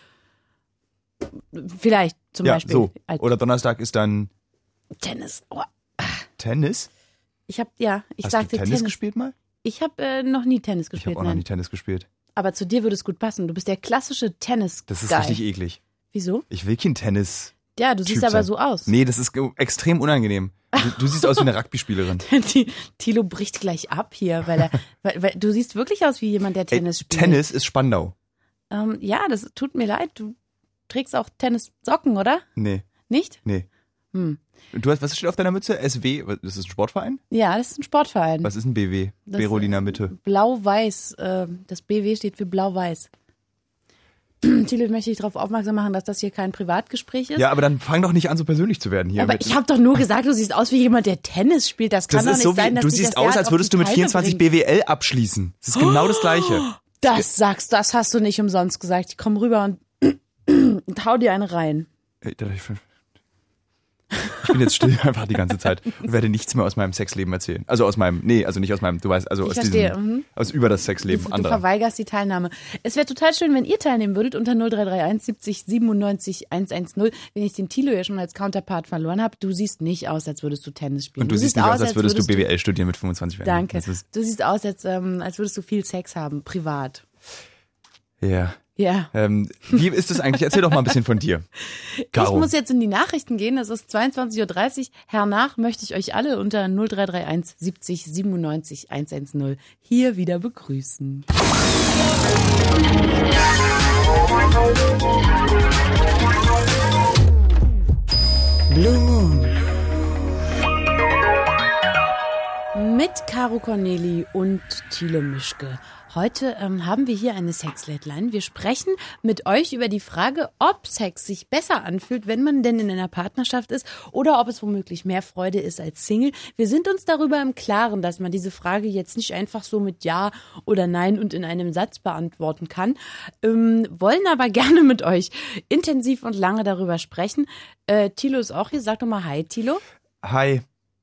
Speaker 2: Vielleicht zum
Speaker 1: Ja,
Speaker 2: Beispiel.
Speaker 1: so.
Speaker 2: Als
Speaker 1: Oder Donnerstag ist dann
Speaker 2: Tennis. Oh,
Speaker 1: Tennis.
Speaker 2: ich
Speaker 1: Hast
Speaker 2: sagte
Speaker 1: du Tennis gespielt mal?
Speaker 2: Ich habe noch nie Tennis
Speaker 1: Ich
Speaker 2: gespielt.
Speaker 1: habe auch noch
Speaker 2: nein.
Speaker 1: nie Tennis gespielt.
Speaker 2: Aber zu dir würde es gut passen. Du bist der klassische Tennis.
Speaker 1: Das ist
Speaker 2: Guy.
Speaker 1: richtig eklig.
Speaker 2: Wieso?
Speaker 1: Ich will kein Tennis.
Speaker 2: Ja, du siehst
Speaker 1: Typ
Speaker 2: aber
Speaker 1: sein.
Speaker 2: so aus.
Speaker 1: Nee, das ist extrem unangenehm. Du siehst aus wie eine Rugby-Spielerin.
Speaker 2: Thilo bricht gleich ab hier, weil du siehst wirklich aus wie jemand, der Tennis spielt.
Speaker 1: Tennis ist Spandau.
Speaker 2: Ja, das tut mir leid. Du trägst auch Tennissocken, oder?
Speaker 1: Nee,
Speaker 2: Nicht?
Speaker 1: nee. Was steht auf deiner Mütze? SW, das ist ein Sportverein?
Speaker 2: Ja, das ist ein Sportverein.
Speaker 1: Was ist ein BW?
Speaker 2: Das-
Speaker 1: Berolina Mitte.
Speaker 2: Blau-Weiß. Das BW steht für Blau-Weiß. Thilo, ich möchte dich darauf aufmerksam machen, dass das hier kein Privatgespräch ist.
Speaker 1: Ja, aber dann fang doch nicht an, so persönlich zu werden hier.
Speaker 2: Aber ich habe doch nur gesagt, du siehst aus wie jemand, der Tennis spielt. Das kann doch nicht sein, dass
Speaker 1: du
Speaker 2: dich
Speaker 1: siehst
Speaker 2: das
Speaker 1: aus,
Speaker 2: Jahr
Speaker 1: als würdest du mit 24
Speaker 2: bringt.
Speaker 1: BWL abschließen. Das ist genau das Gleiche.
Speaker 2: Das hast du nicht umsonst gesagt. Ich komme rüber und hau dir eine rein.
Speaker 1: Ich bin jetzt still einfach die ganze Zeit und werde nichts mehr aus meinem Sexleben erzählen. Also nicht aus meinem, du weißt, also aus über das Sexleben
Speaker 2: Du
Speaker 1: anderer.
Speaker 2: verweigerst die Teilnahme. Es wäre total schön, wenn ihr teilnehmen würdet unter 0331 70 97 110. Wenn ich den Thilo ja schon als Counterpart verloren habe, du siehst nicht aus, als würdest du Tennis spielen.
Speaker 1: Und du siehst nicht aus, als würdest du BWL studieren mit 25 Jahren.
Speaker 2: Danke. Du siehst aus, als würdest du viel Sex haben, privat.
Speaker 1: Ja.
Speaker 2: Ja.
Speaker 1: Wie ist es eigentlich? Erzähl doch mal ein bisschen von dir, Caro.
Speaker 2: Ich muss jetzt in die Nachrichten gehen. Es ist 22.30 Uhr. Hernach möchte ich euch alle unter 0331 70 97 110 hier wieder begrüßen.
Speaker 3: Blue Moon.
Speaker 2: Mit Caro Corneli und Thilo Mischke. Heute haben wir hier eine Sex-Late-Line. Wir sprechen mit euch über die Frage, ob Sex sich besser anfühlt, wenn man denn in einer Partnerschaft ist oder ob es womöglich mehr Freude ist als Single. Wir sind uns darüber im Klaren, dass man diese Frage jetzt nicht einfach so mit Ja oder Nein und in einem Satz beantworten kann, wollen aber gerne mit euch intensiv und lange darüber sprechen. Thilo ist auch hier. Sag doch mal Hi, Thilo.
Speaker 1: Hi.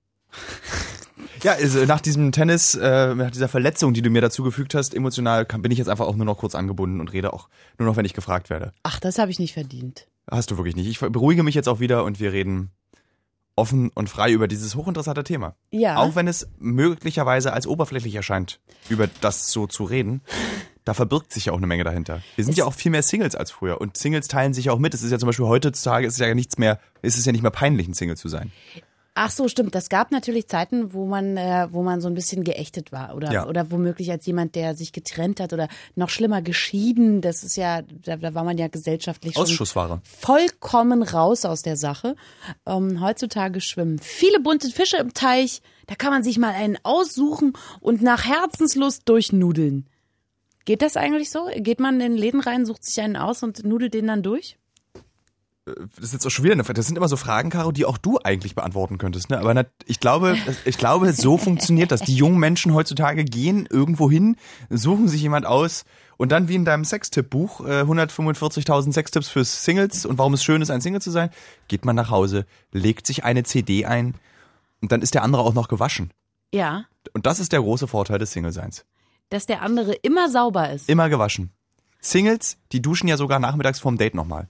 Speaker 1: Ja, also nach diesem Tennis, nach dieser Verletzung, die du mir dazu gefügt hast, emotional, bin ich jetzt einfach auch nur noch kurz angebunden und rede auch nur noch, wenn ich gefragt werde.
Speaker 2: Ach, das habe ich nicht verdient.
Speaker 1: Hast du wirklich nicht. Ich beruhige mich jetzt auch wieder und wir reden offen und frei über dieses hochinteressante Thema.
Speaker 2: Ja.
Speaker 1: Auch wenn es möglicherweise als oberflächlich erscheint, über das so zu reden, da verbirgt sich ja auch eine Menge dahinter. Wir sind ja auch viel mehr Singles als früher und Singles teilen sich ja auch mit. Es ist ja zum Beispiel heutzutage, ist es ja nicht mehr peinlich, ein Single zu sein.
Speaker 2: Ach so, stimmt. Das gab natürlich Zeiten, wo man so ein bisschen geächtet war oder womöglich als jemand, der sich getrennt hat oder noch schlimmer geschieden. Das ist ja, da war man ja gesellschaftlich
Speaker 1: Ausschussware.
Speaker 2: Vollkommen raus aus der Sache. Heutzutage schwimmen viele bunte Fische im Teich. Da kann man sich mal einen aussuchen und nach Herzenslust durchnudeln. Geht das eigentlich so? Geht man in Läden rein, sucht sich einen aus und nudelt den dann durch?
Speaker 1: Das ist jetzt auch schon wieder das sind immer so Fragen, Caro, die auch du eigentlich beantworten könntest, ne? Aber ich glaube, so funktioniert das. Die jungen Menschen heutzutage gehen irgendwo hin, suchen sich jemand aus und dann wie in deinem Sextipp-Buch, 145.000 Sextipps für Singles und warum es schön ist, ein Single zu sein, geht man nach Hause, legt sich eine CD ein und dann ist der andere auch noch gewaschen.
Speaker 2: Ja.
Speaker 1: Und das ist der große Vorteil des Single-Seins.
Speaker 2: Dass der andere immer sauber ist.
Speaker 1: Immer gewaschen. Singles, die duschen ja sogar nachmittags vorm Date nochmal.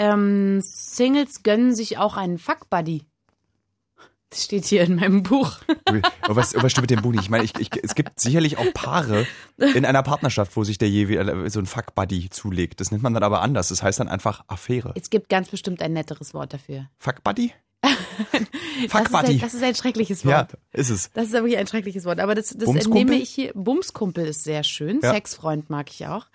Speaker 2: Singles gönnen sich auch einen Fuck-Buddy. Das steht hier in meinem Buch.
Speaker 1: Was stimmt mit dem Buddy? Ich meine, es gibt sicherlich auch Paare in einer Partnerschaft, wo sich der so ein Fuck-Buddy zulegt. Das nennt man dann aber anders. Das heißt dann einfach Affäre.
Speaker 2: Es gibt ganz bestimmt ein netteres Wort dafür.
Speaker 1: Fuck-Buddy? Fuck-Buddy.
Speaker 2: Das ist ein schreckliches Wort.
Speaker 1: Ja, ist es.
Speaker 2: Das ist wirklich ein schreckliches Wort. Aber das entnehme ich hier. Bumskumpel ist sehr schön. Ja. Sexfreund mag ich auch.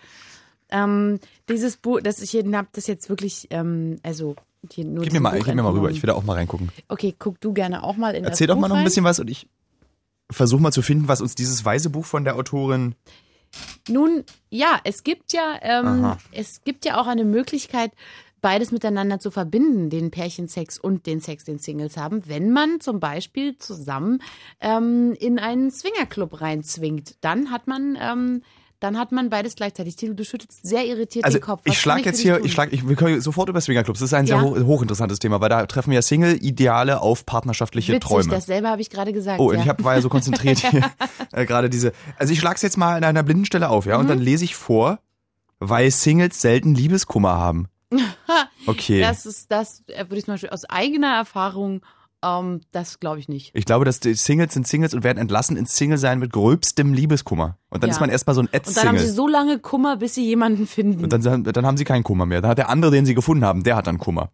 Speaker 2: Dieses Buch, ich habe das jetzt wirklich, also hier nur. Gib mir mal
Speaker 1: rüber, ich will da auch mal reingucken.
Speaker 2: Okay, guck du gerne auch mal in das Buch.
Speaker 1: Erzähl doch mal noch ein bisschen was und ich versuche mal zu finden, was uns dieses weise Buch von der Autorin.
Speaker 2: Nun, ja, es gibt ja auch eine Möglichkeit, beides miteinander zu verbinden, den Pärchensex und den Sex, den Singles haben, wenn man zum Beispiel zusammen in einen Swingerclub reinzwingt. Dann hat man beides gleichzeitig. Thilo, du schüttelst sehr irritiert den Kopf.
Speaker 1: Wir können sofort über Swingerclubs. Das ist ein sehr hochinteressantes Thema, weil da treffen ja Single-Ideale auf partnerschaftliche Träume.
Speaker 2: Dasselbe habe ich gerade gesagt.
Speaker 1: Oh, und ich war ja so konzentriert hier gerade also ich schlag's jetzt mal an einer blinden Stelle auf, ja, und dann lese ich vor, weil Singles selten Liebeskummer haben. Okay.
Speaker 2: Das würde ich zum Beispiel aus eigener Erfahrung, das glaube ich nicht.
Speaker 1: Ich glaube, dass die Singles sind Singles und werden entlassen ins Single-Sein mit gröbstem Liebeskummer. Und dann ist man erstmal so ein Ad-Single.
Speaker 2: Und dann haben sie so lange Kummer, bis sie jemanden finden.
Speaker 1: Und dann haben sie keinen Kummer mehr. Dann hat der andere, den sie gefunden haben, der hat dann Kummer.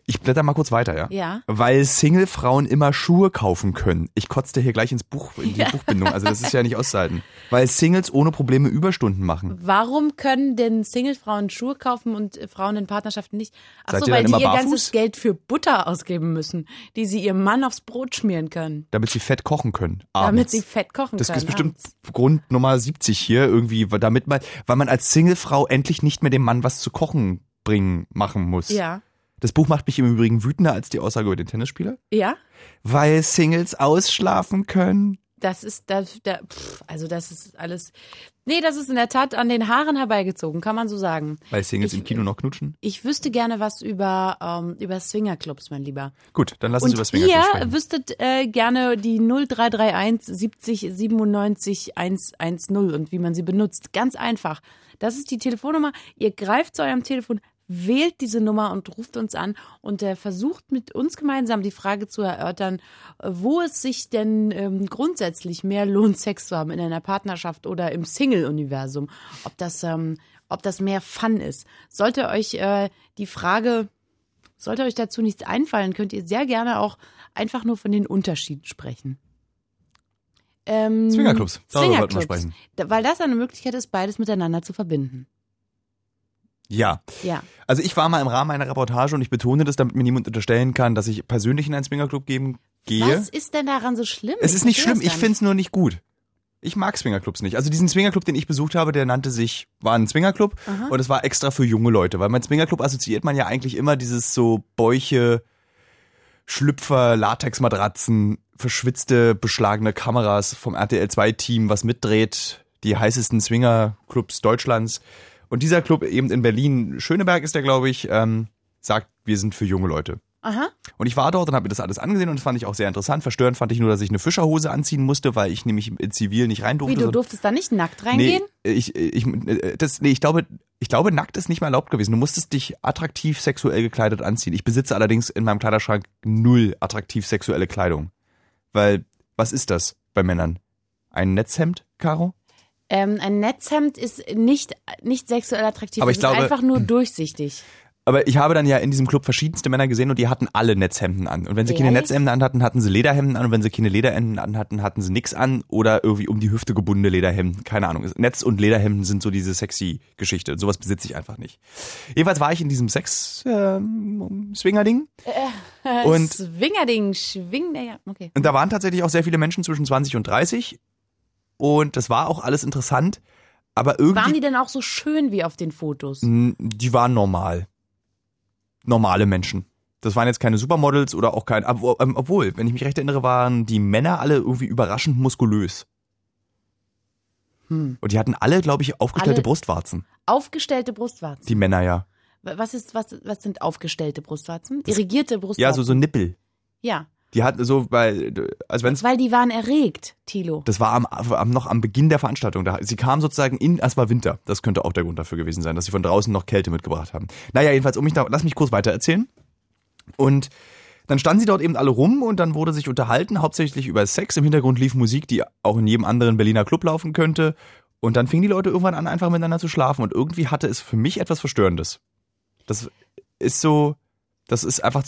Speaker 1: Ich blätter mal kurz weiter, ja?
Speaker 2: Ja.
Speaker 1: Weil Single-Frauen immer Schuhe kaufen können. Ich kotzte hier gleich ins Buch, in die Buchbindung. Also das ist ja nicht auszuhalten. Weil Singles ohne Probleme Überstunden machen.
Speaker 2: Warum können denn Single-Frauen Schuhe kaufen und Frauen in Partnerschaften nicht? Ach
Speaker 1: Seid
Speaker 2: so,
Speaker 1: ihr
Speaker 2: weil
Speaker 1: dann
Speaker 2: die
Speaker 1: immer
Speaker 2: ihr
Speaker 1: barfuß?
Speaker 2: ganzes Geld für Butter ausgeben müssen, die sie ihrem Mann aufs Brot schmieren können.
Speaker 1: Damit sie fett kochen können. Abends.
Speaker 2: Damit sie fett kochen
Speaker 1: Das
Speaker 2: können.
Speaker 1: ist bestimmt
Speaker 2: abends.
Speaker 1: Grund Nummer 70 hier irgendwie, weil man als Singlefrau endlich nicht mehr dem Mann was zu kochen machen muss.
Speaker 2: Ja.
Speaker 1: Das Buch macht mich im Übrigen wütender als die Aussage über den Tennisspieler.
Speaker 2: Ja?
Speaker 1: Weil Singles ausschlafen können.
Speaker 2: Das ist das ist alles. Nee, das ist in der Tat an den Haaren herbeigezogen, kann man so sagen.
Speaker 1: Weil Singles im Kino noch knutschen.
Speaker 2: Ich wüsste gerne was über Swingerclubs, mein Lieber.
Speaker 1: Gut, dann lass uns über
Speaker 2: Und
Speaker 1: Swingerclubs
Speaker 2: ihr
Speaker 1: sprechen.
Speaker 2: wüsstet gerne die 0331 70 97 110 und wie man sie benutzt. Ganz einfach. Das ist die Telefonnummer. Ihr greift zu eurem Telefon, wählt diese Nummer und ruft uns an und versucht mit uns gemeinsam die Frage zu erörtern, wo es sich denn grundsätzlich mehr lohnt, Sex zu haben, in einer Partnerschaft oder im Single-Universum. Ob das mehr Fun ist. Sollte euch dazu nichts einfallen, könnt ihr sehr gerne auch einfach nur von den Unterschieden sprechen.
Speaker 1: Swingerclubs, darüber wollten wir
Speaker 2: Swingerclubs,
Speaker 1: sprechen.
Speaker 2: weil das eine Möglichkeit ist, beides miteinander zu verbinden.
Speaker 1: Ja.
Speaker 2: Ja.
Speaker 1: Also ich war mal im Rahmen einer Reportage und ich betone das, damit mir niemand unterstellen kann, dass ich persönlich in einen Swingerclub gehe.
Speaker 2: Was ist denn daran so schlimm?
Speaker 1: Es ist nicht
Speaker 2: verstehe
Speaker 1: schlimm,
Speaker 2: das
Speaker 1: ich
Speaker 2: gar
Speaker 1: finde es nur nicht gut. Ich mag Swingerclubs nicht. Also diesen Swingerclub, den ich besucht habe, der war ein Swingerclub und es war extra für junge Leute, weil mit Swingerclub assoziiert man ja eigentlich immer dieses so Bäuche, Schlüpfer, Latexmatratzen, verschwitzte, beschlagene Kameras vom RTL2-Team, was mitdreht, die heißesten Swingerclubs Deutschlands. Und dieser Club eben in Berlin, Schöneberg ist der, glaube ich, sagt, wir sind für junge Leute.
Speaker 2: Aha.
Speaker 1: Und ich war dort und habe mir das alles angesehen und das fand ich auch sehr interessant. Verstörend fand ich nur, dass ich eine Fischerhose anziehen musste, weil ich nämlich in Zivil nicht rein durfte.
Speaker 2: Wie, du durftest da nicht nackt reingehen?
Speaker 1: Nee, ich glaube, nackt ist nicht mehr erlaubt gewesen. Du musstest dich attraktiv sexuell gekleidet anziehen. Ich besitze allerdings in meinem Kleiderschrank 0 attraktiv sexuelle Kleidung. Weil, was ist das bei Männern? Ein Netzhemd, Caro?
Speaker 2: Ein Netzhemd ist nicht sexuell attraktiv,
Speaker 1: Aber
Speaker 2: es
Speaker 1: ich glaube,
Speaker 2: ist einfach nur durchsichtig.
Speaker 1: Aber ich habe dann ja in diesem Club verschiedenste Männer gesehen und die hatten alle Netzhemden an. Und wenn sie keine
Speaker 2: Ehrlich?
Speaker 1: Netzhemden anhatten, hatten sie Lederhemden an. Und wenn sie keine Lederhemden anhatten, hatten sie nix an. Oder irgendwie um die Hüfte gebundene Lederhemden. Keine Ahnung. Netz- und Lederhemden sind so diese sexy Geschichte. Sowas besitze ich einfach nicht. Jedenfalls war ich in diesem Sex-Swinger-Ding. Und
Speaker 2: Swingerding, ja, okay.
Speaker 1: Und da waren tatsächlich auch sehr viele Menschen zwischen 20 und 30. Und das war auch alles interessant. Aber irgendwie.
Speaker 2: Waren die denn auch so schön wie auf den Fotos?
Speaker 1: Die waren normal. Normale Menschen. Das waren jetzt keine Supermodels oder auch kein. Obwohl, wenn ich mich recht erinnere, waren die Männer alle irgendwie überraschend muskulös. Und die hatten alle, glaube ich, aufgestellte
Speaker 2: Alle-
Speaker 1: Brustwarzen.
Speaker 2: Aufgestellte Brustwarzen.
Speaker 1: Die Männer, ja.
Speaker 2: Was sind aufgestellte Brustwarzen? Irrigierte Brustwarzen?
Speaker 1: Ja, so Nippel.
Speaker 2: Ja,
Speaker 1: Die hatten so, also wenn's.
Speaker 2: weil die waren erregt, Thilo.
Speaker 1: Das war noch am Beginn der Veranstaltung. Sie kamen sozusagen es war Winter. Das könnte auch der Grund dafür gewesen sein, dass sie von draußen noch Kälte mitgebracht haben. Naja, jedenfalls, lass mich kurz weiter erzählen. Und dann standen sie dort eben alle rum und dann wurde sich unterhalten, hauptsächlich über Sex. Im Hintergrund lief Musik, die auch in jedem anderen Berliner Club laufen könnte. Und dann fingen die Leute irgendwann an, einfach miteinander zu schlafen. Und irgendwie hatte es für mich etwas Verstörendes. Das ist einfach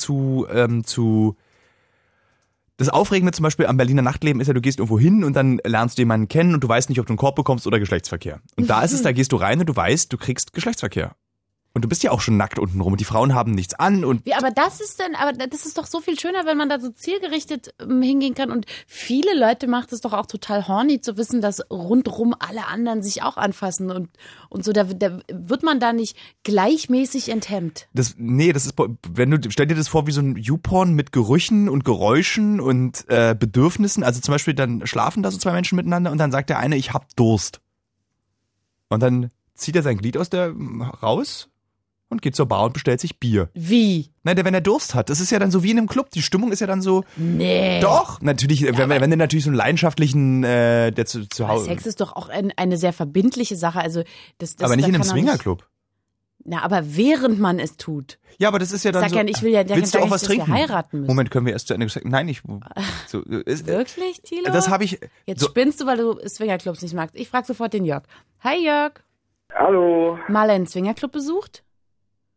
Speaker 1: das Aufregende zum Beispiel am Berliner Nachtleben ist ja, du gehst irgendwo hin und dann lernst du jemanden kennen und du weißt nicht, ob du einen Korb bekommst oder Geschlechtsverkehr. Und da ist es, da gehst du rein und du weißt, du kriegst Geschlechtsverkehr. Und du bist ja auch schon nackt unten rum und die Frauen haben nichts an und
Speaker 2: Wie, aber das ist doch so viel schöner, wenn man da so zielgerichtet hingehen kann. Und viele Leute macht es doch auch total horny zu wissen, dass rundrum alle anderen sich auch anfassen und so. Da wird man da nicht gleichmäßig enthemmt.
Speaker 1: das ist, stell dir das vor wie so ein YouPorn mit Gerüchen und Geräuschen und Bedürfnissen. Also zum Beispiel dann schlafen da so zwei Menschen miteinander und dann sagt der eine, ich hab Durst. Und dann zieht er sein Glied raus und geht zur Bar und bestellt sich Bier.
Speaker 2: Wie?
Speaker 1: Nein, wenn er Durst hat. Das ist ja dann so wie in einem Club. Die Stimmung ist ja dann so.
Speaker 2: Nee.
Speaker 1: Doch, natürlich, wenn du natürlich so einen leidenschaftlichen, der zu Hause.
Speaker 2: Sex ist doch auch eine sehr verbindliche Sache. Also das
Speaker 1: Aber nicht
Speaker 2: da
Speaker 1: in einem
Speaker 2: kann man nicht-
Speaker 1: Swingerclub.
Speaker 2: Na, aber während man es tut.
Speaker 1: Ja, aber das ist ja dann
Speaker 2: Sag
Speaker 1: so.
Speaker 2: ja, ich will ja
Speaker 1: willst du auch
Speaker 2: nicht,
Speaker 1: was
Speaker 2: dass wir
Speaker 1: trinken?
Speaker 2: heiraten müssen.
Speaker 1: Moment, können wir erst zu Ende sagen? Nein,
Speaker 2: Wirklich, Thilo?
Speaker 1: Das habe ich.
Speaker 2: Jetzt
Speaker 1: So,
Speaker 2: spinnst du, weil du Swingerclubs nicht magst. Ich frage sofort den Jörg. Hi Jörg.
Speaker 5: Hallo.
Speaker 2: Mal einen Swingerclub besucht?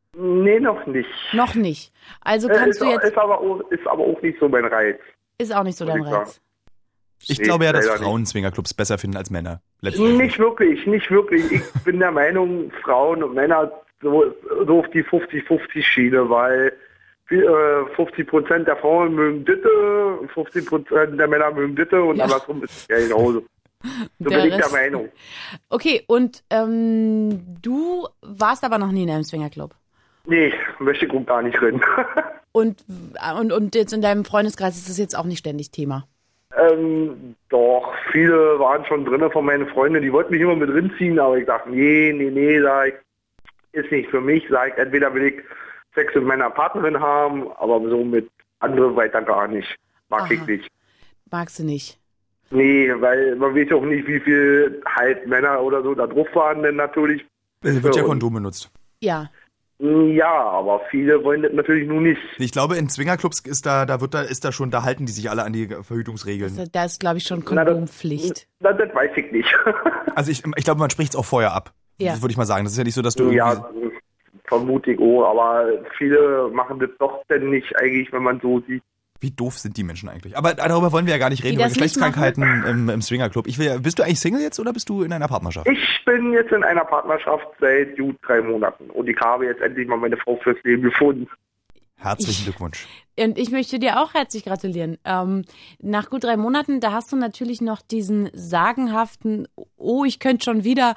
Speaker 5: Nee, noch nicht.
Speaker 2: Noch nicht. Also kannst du jetzt...
Speaker 5: Ist aber auch nicht so mein Reiz.
Speaker 2: Ist auch nicht so dein Reiz.
Speaker 1: Ich glaube ja, dass Frauen Swingerclubs besser finden als Männer.
Speaker 5: Nicht wirklich. Ich bin der Meinung, Frauen und Männer so auf die 50-50 Schiene, weil 50% der Frauen mögen Ditte, 50% der Männer mögen Ditte und andersrum ist es ja genauso. So bin ich der Meinung.
Speaker 2: Okay, und du warst aber noch nie in einem Swingerclub?
Speaker 5: Nee, möchte ich gar nicht rein.
Speaker 2: Und jetzt in deinem Freundeskreis ist das jetzt auch nicht ständig Thema?
Speaker 5: Doch, viele waren schon drin von meinen Freunden, die wollten mich immer mit drin ziehen, aber ich dachte, nee, sag ich, ist nicht für mich, sag ich, entweder will ich Sex mit meiner Partnerin haben, aber so mit anderen weiter gar nicht. Mag ich nicht.
Speaker 2: Magst du nicht?
Speaker 5: Nee, weil man weiß auch nicht, wie viel halt Männer oder so da drauf waren, denn natürlich.
Speaker 1: Wird ja Kondom benutzt.
Speaker 2: Ja.
Speaker 5: Ja, aber viele wollen das natürlich nur nicht.
Speaker 1: Ich glaube, in Swingerclubs ist da halten die sich alle an die Verhütungsregeln.
Speaker 2: Da ist, glaube ich, schon Kondompflicht.
Speaker 5: Das weiß ich nicht.
Speaker 1: Also ich glaube, man spricht es auch vorher ab.
Speaker 2: Ja.
Speaker 1: Das würde ich mal sagen. Das ist ja nicht so, dass du
Speaker 5: Ja, vermute ich auch, aber viele machen das doch denn nicht eigentlich, wenn man so sieht.
Speaker 1: Wie doof sind die Menschen eigentlich? Aber darüber wollen wir ja gar nicht reden, über Geschlechtskrankheiten im Swingerclub. Bist du eigentlich Single jetzt oder bist du in einer Partnerschaft?
Speaker 5: Ich bin jetzt in einer Partnerschaft seit gut 3 Monaten und ich habe jetzt endlich mal meine Frau fürs Leben gefunden.
Speaker 1: Herzlichen Glückwunsch.
Speaker 2: Und ich möchte dir auch herzlich gratulieren. Nach gut 3 Monaten, da hast du natürlich noch diesen sagenhaften, ich könnte schon wieder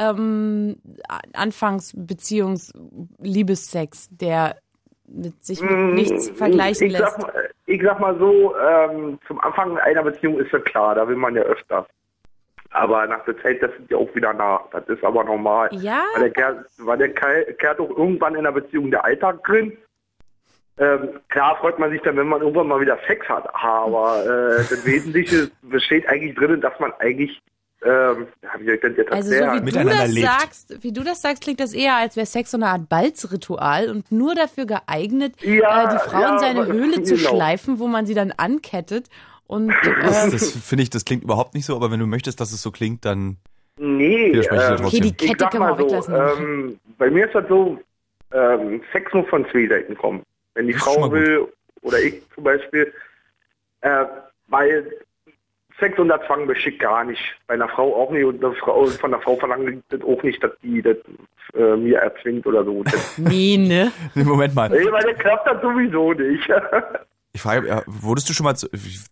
Speaker 2: Anfangsbeziehungs-Liebessex, der mit sich mit nichts vergleichen lässt.
Speaker 5: Ich sag mal so, zum Anfang einer Beziehung ist ja klar, da will man ja öfter. Aber nach der Zeit, das sind ja auch wieder nach. Das ist aber normal.
Speaker 2: Ja.
Speaker 5: Weil der kehrt auch irgendwann in der Beziehung der Alltag drin. Klar freut man sich dann, wenn man irgendwann mal wieder Sex hat. Aber das Wesentliche besteht eigentlich drin, dass man eigentlich wie soll ich denn jetzt erklären?
Speaker 2: Wie du das sagst, klingt das eher, als wäre Sex so eine Art Balzritual und nur dafür geeignet, die Frau in seine Höhle zu schleifen, wo man sie dann ankettet. Und
Speaker 1: das finde ich, das klingt überhaupt nicht so, aber wenn du möchtest, dass es so klingt, dann
Speaker 5: widerspreche
Speaker 1: ich dir trotzdem.
Speaker 2: Okay, die Kette können wir weglassen.
Speaker 5: Bei mir ist das so, Sex muss von 2 Seiten kommen. Wenn die Frau will, oder ich zum Beispiel, weil Sex unter Zwang beschickt gar nicht. Bei einer Frau auch nicht und von der Frau verlangt das auch nicht, dass die das mir erzwingt oder so.
Speaker 2: Nee, ne?
Speaker 1: Moment mal.
Speaker 5: Nee, weil das klappt dann sowieso nicht.
Speaker 1: Ich frage, wurdest du schon mal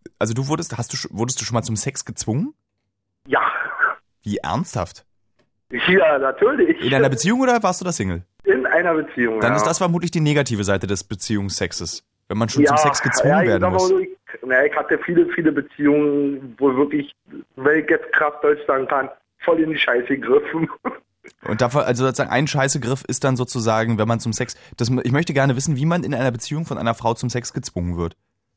Speaker 1: zum Sex gezwungen?
Speaker 5: Ja.
Speaker 1: Wie ernsthaft?
Speaker 5: Ja, natürlich.
Speaker 1: In einer Beziehung oder warst du da Single?
Speaker 5: In einer Beziehung,
Speaker 1: Dann ist das vermutlich die negative Seite des Beziehungssexes. Wenn man schon zum Sex gezwungen werden muss.
Speaker 5: Ich hatte viele Beziehungen, wo wirklich, wenn ich jetzt krass Deutsch sagen kann, voll in die Scheiße gegriffen.
Speaker 1: Und dafür, also sozusagen ein Scheißegriff ist dann sozusagen, wenn man zum Sex, ich möchte gerne wissen, wie man in einer Beziehung von einer Frau zum Sex gezwungen wird.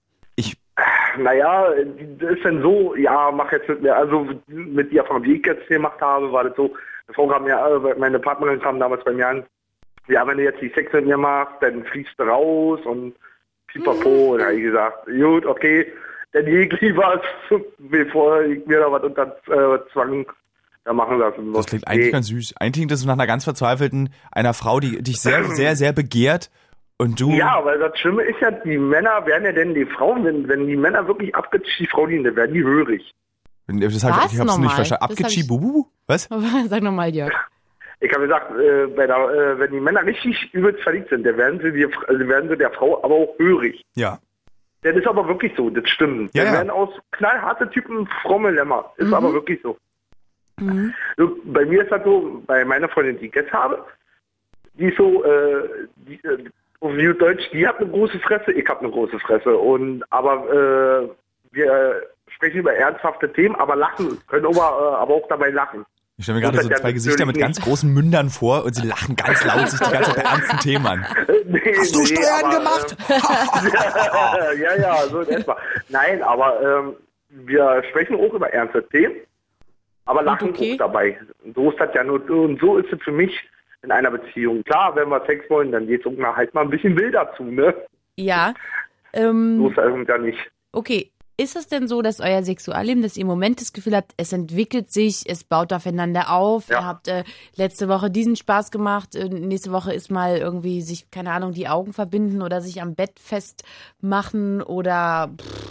Speaker 5: Naja, das ist dann so, mach jetzt mit mir, also mit der Erfahrung, die ich jetzt gemacht habe, war das so, meine Partnerin kam damals bei mir an, wenn du jetzt die Sex mit mir machst, dann fliegst du raus und pipapo, und da habe ich gesagt, gut, okay, dann jeg lieber, bevor ich mir da was unter Zwang machen lassen muss.
Speaker 1: Das klingt eigentlich ganz süß. Eigentlich klingt das nach einer ganz verzweifelten, einer Frau, die dich sehr, sehr, sehr begehrt und du...
Speaker 5: Ja, weil das Schlimme ist ja, die Männer werden ja denn die Frauen, wenn die Männer wirklich abgetschi Frauen dienen, dann werden die hörig.
Speaker 1: Das ich hab's nicht verstanden. Abgetschi Bubu? Was?
Speaker 2: Sag nochmal, Jörg.
Speaker 5: Ich habe gesagt, wenn die Männer richtig übelst verliebt sind, dann werden sie der Frau aber auch hörig.
Speaker 1: Ja.
Speaker 5: Das ist aber wirklich so, das stimmt.
Speaker 1: Ja,
Speaker 5: dann werden aus knallharte Typen fromme Lämmer. Ist aber wirklich so. So. Bei mir ist das so, bei meiner Freundin, die ich jetzt habe, die ist so, auf Deutsch, die hat eine große Fresse, ich habe eine große Fresse. Aber wir sprechen über ernsthafte Themen, aber lachen, können aber auch dabei lachen.
Speaker 1: Ich stelle mir gerade so 2 Gesichter mit ganz großen Mündern vor und sie lachen ganz laut sich die ganze Zeit bei ernsten Themen an. Hast du Steuern gemacht?
Speaker 5: ja, so in etwa. Nein, aber wir sprechen auch über ernste Themen, aber lachen auch dabei. So ist das ja nur, und so ist es für mich in einer Beziehung. Klar, wenn wir Sex wollen, dann geht es halt mal ein bisschen wilder zu, ne?
Speaker 2: Ja.
Speaker 5: So ist das ja nicht.
Speaker 2: Okay. ist es denn so, dass euer Sexualleben, dass ihr im Moment das Gefühl habt, es entwickelt sich, es baut aufeinander auf,
Speaker 5: Ja.
Speaker 2: ihr habt letzte Woche diesen Spaß gemacht, nächste Woche ist mal irgendwie sich, keine Ahnung, die Augen verbinden oder sich am Bett festmachen oder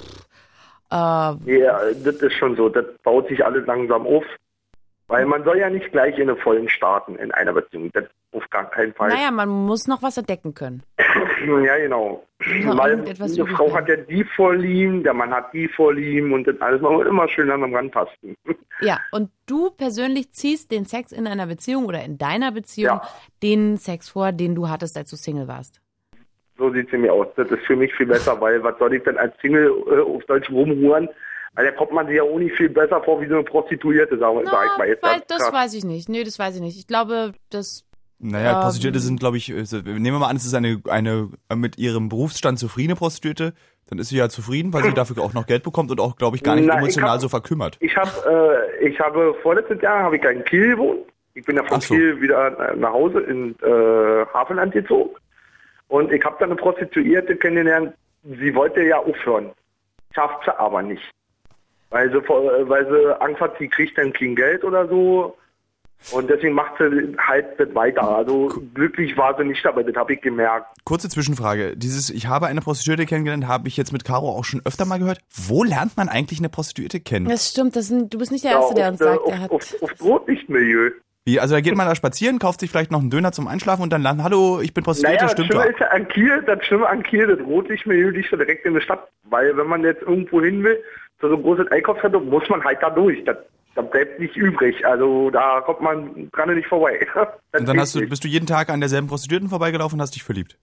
Speaker 5: Ja, das ist schon so. Das baut sich alles langsam auf. Weil man soll ja nicht gleich in eine vollen starten in einer Beziehung. Das auf gar keinen Fall.
Speaker 2: naja, man muss noch was entdecken können.
Speaker 5: Ja, genau.
Speaker 2: Ja,
Speaker 5: Weil
Speaker 2: irgendetwas
Speaker 5: die
Speaker 2: übrig
Speaker 5: Frau
Speaker 2: bleiben.
Speaker 5: hat ja die Vorlieben, der Mann hat die Vorlieben und das alles. Man muss immer schön an einem rantasten.
Speaker 2: Ja, und du persönlich ziehst den Sex in einer Beziehung oder in deiner Beziehung
Speaker 5: Ja.
Speaker 2: den Sex vor, den du hattest, als du Single warst.
Speaker 5: So sieht es mir aus. Das ist für mich viel besser, weil was soll ich denn als Single auf Deutsch rumhuren? Weil da kommt man sich ja auch nicht viel besser vor wie so eine Prostituierte, sag ich mal jetzt.
Speaker 2: Das weiß ich nicht. Nee, das weiß ich nicht. Ich glaube, das...
Speaker 1: Naja, Prostituierte sind, glaube ich, nehmen wir mal an, es ist eine mit ihrem Berufsstand zufriedene Prostituierte, dann ist sie ja zufrieden, weil sie dafür auch noch Geld bekommt und auch, glaube ich, gar nicht
Speaker 5: Na,
Speaker 1: emotional so verkümmert.
Speaker 5: Ich habe vorletztes Jahr habe ich in Kiel gewohnt. Ich bin ja von
Speaker 1: Ach so.
Speaker 5: Kiel wieder nach Hause in Havelland gezogen. Und ich habe dann eine Prostituierte kennengelernt. Sie wollte ja aufhören. Schafft sie aber nicht. Weil sie Angst hat, sie kriegt dann kein Geld oder so. Und deswegen macht sie halt das weiter. Also glücklich war sie nicht dabei, das habe ich gemerkt.
Speaker 1: Kurze Zwischenfrage. Ich habe eine Prostituierte kennengelernt, habe ich jetzt mit Caro auch schon öfter mal gehört. Wo lernt man eigentlich eine Prostituierte kennen?
Speaker 2: Das stimmt, du bist nicht der Erste, der uns sagt, er hat...
Speaker 5: Auf Rotlichtmilieu.
Speaker 1: Wie, also da geht man da spazieren, kauft sich vielleicht noch einen Döner zum Einschlafen und dann lernt, hallo, ich bin Prostituierte,
Speaker 5: Naja,
Speaker 1: stimmt
Speaker 5: das
Speaker 1: doch.
Speaker 5: Schlimme ist ja an Kiel, das Rotlichtmilieu liegt so direkt in der Stadt. Weil wenn man jetzt irgendwo hin will, zu so einem großen Einkaufszentrum, muss man halt da durch. Da bleibt nicht übrig. Also da kommt man gerade nicht vorbei. Das
Speaker 1: Und dann
Speaker 5: geht nicht.
Speaker 1: bist du jeden Tag an derselben Prostituierten vorbeigelaufen und hast dich verliebt.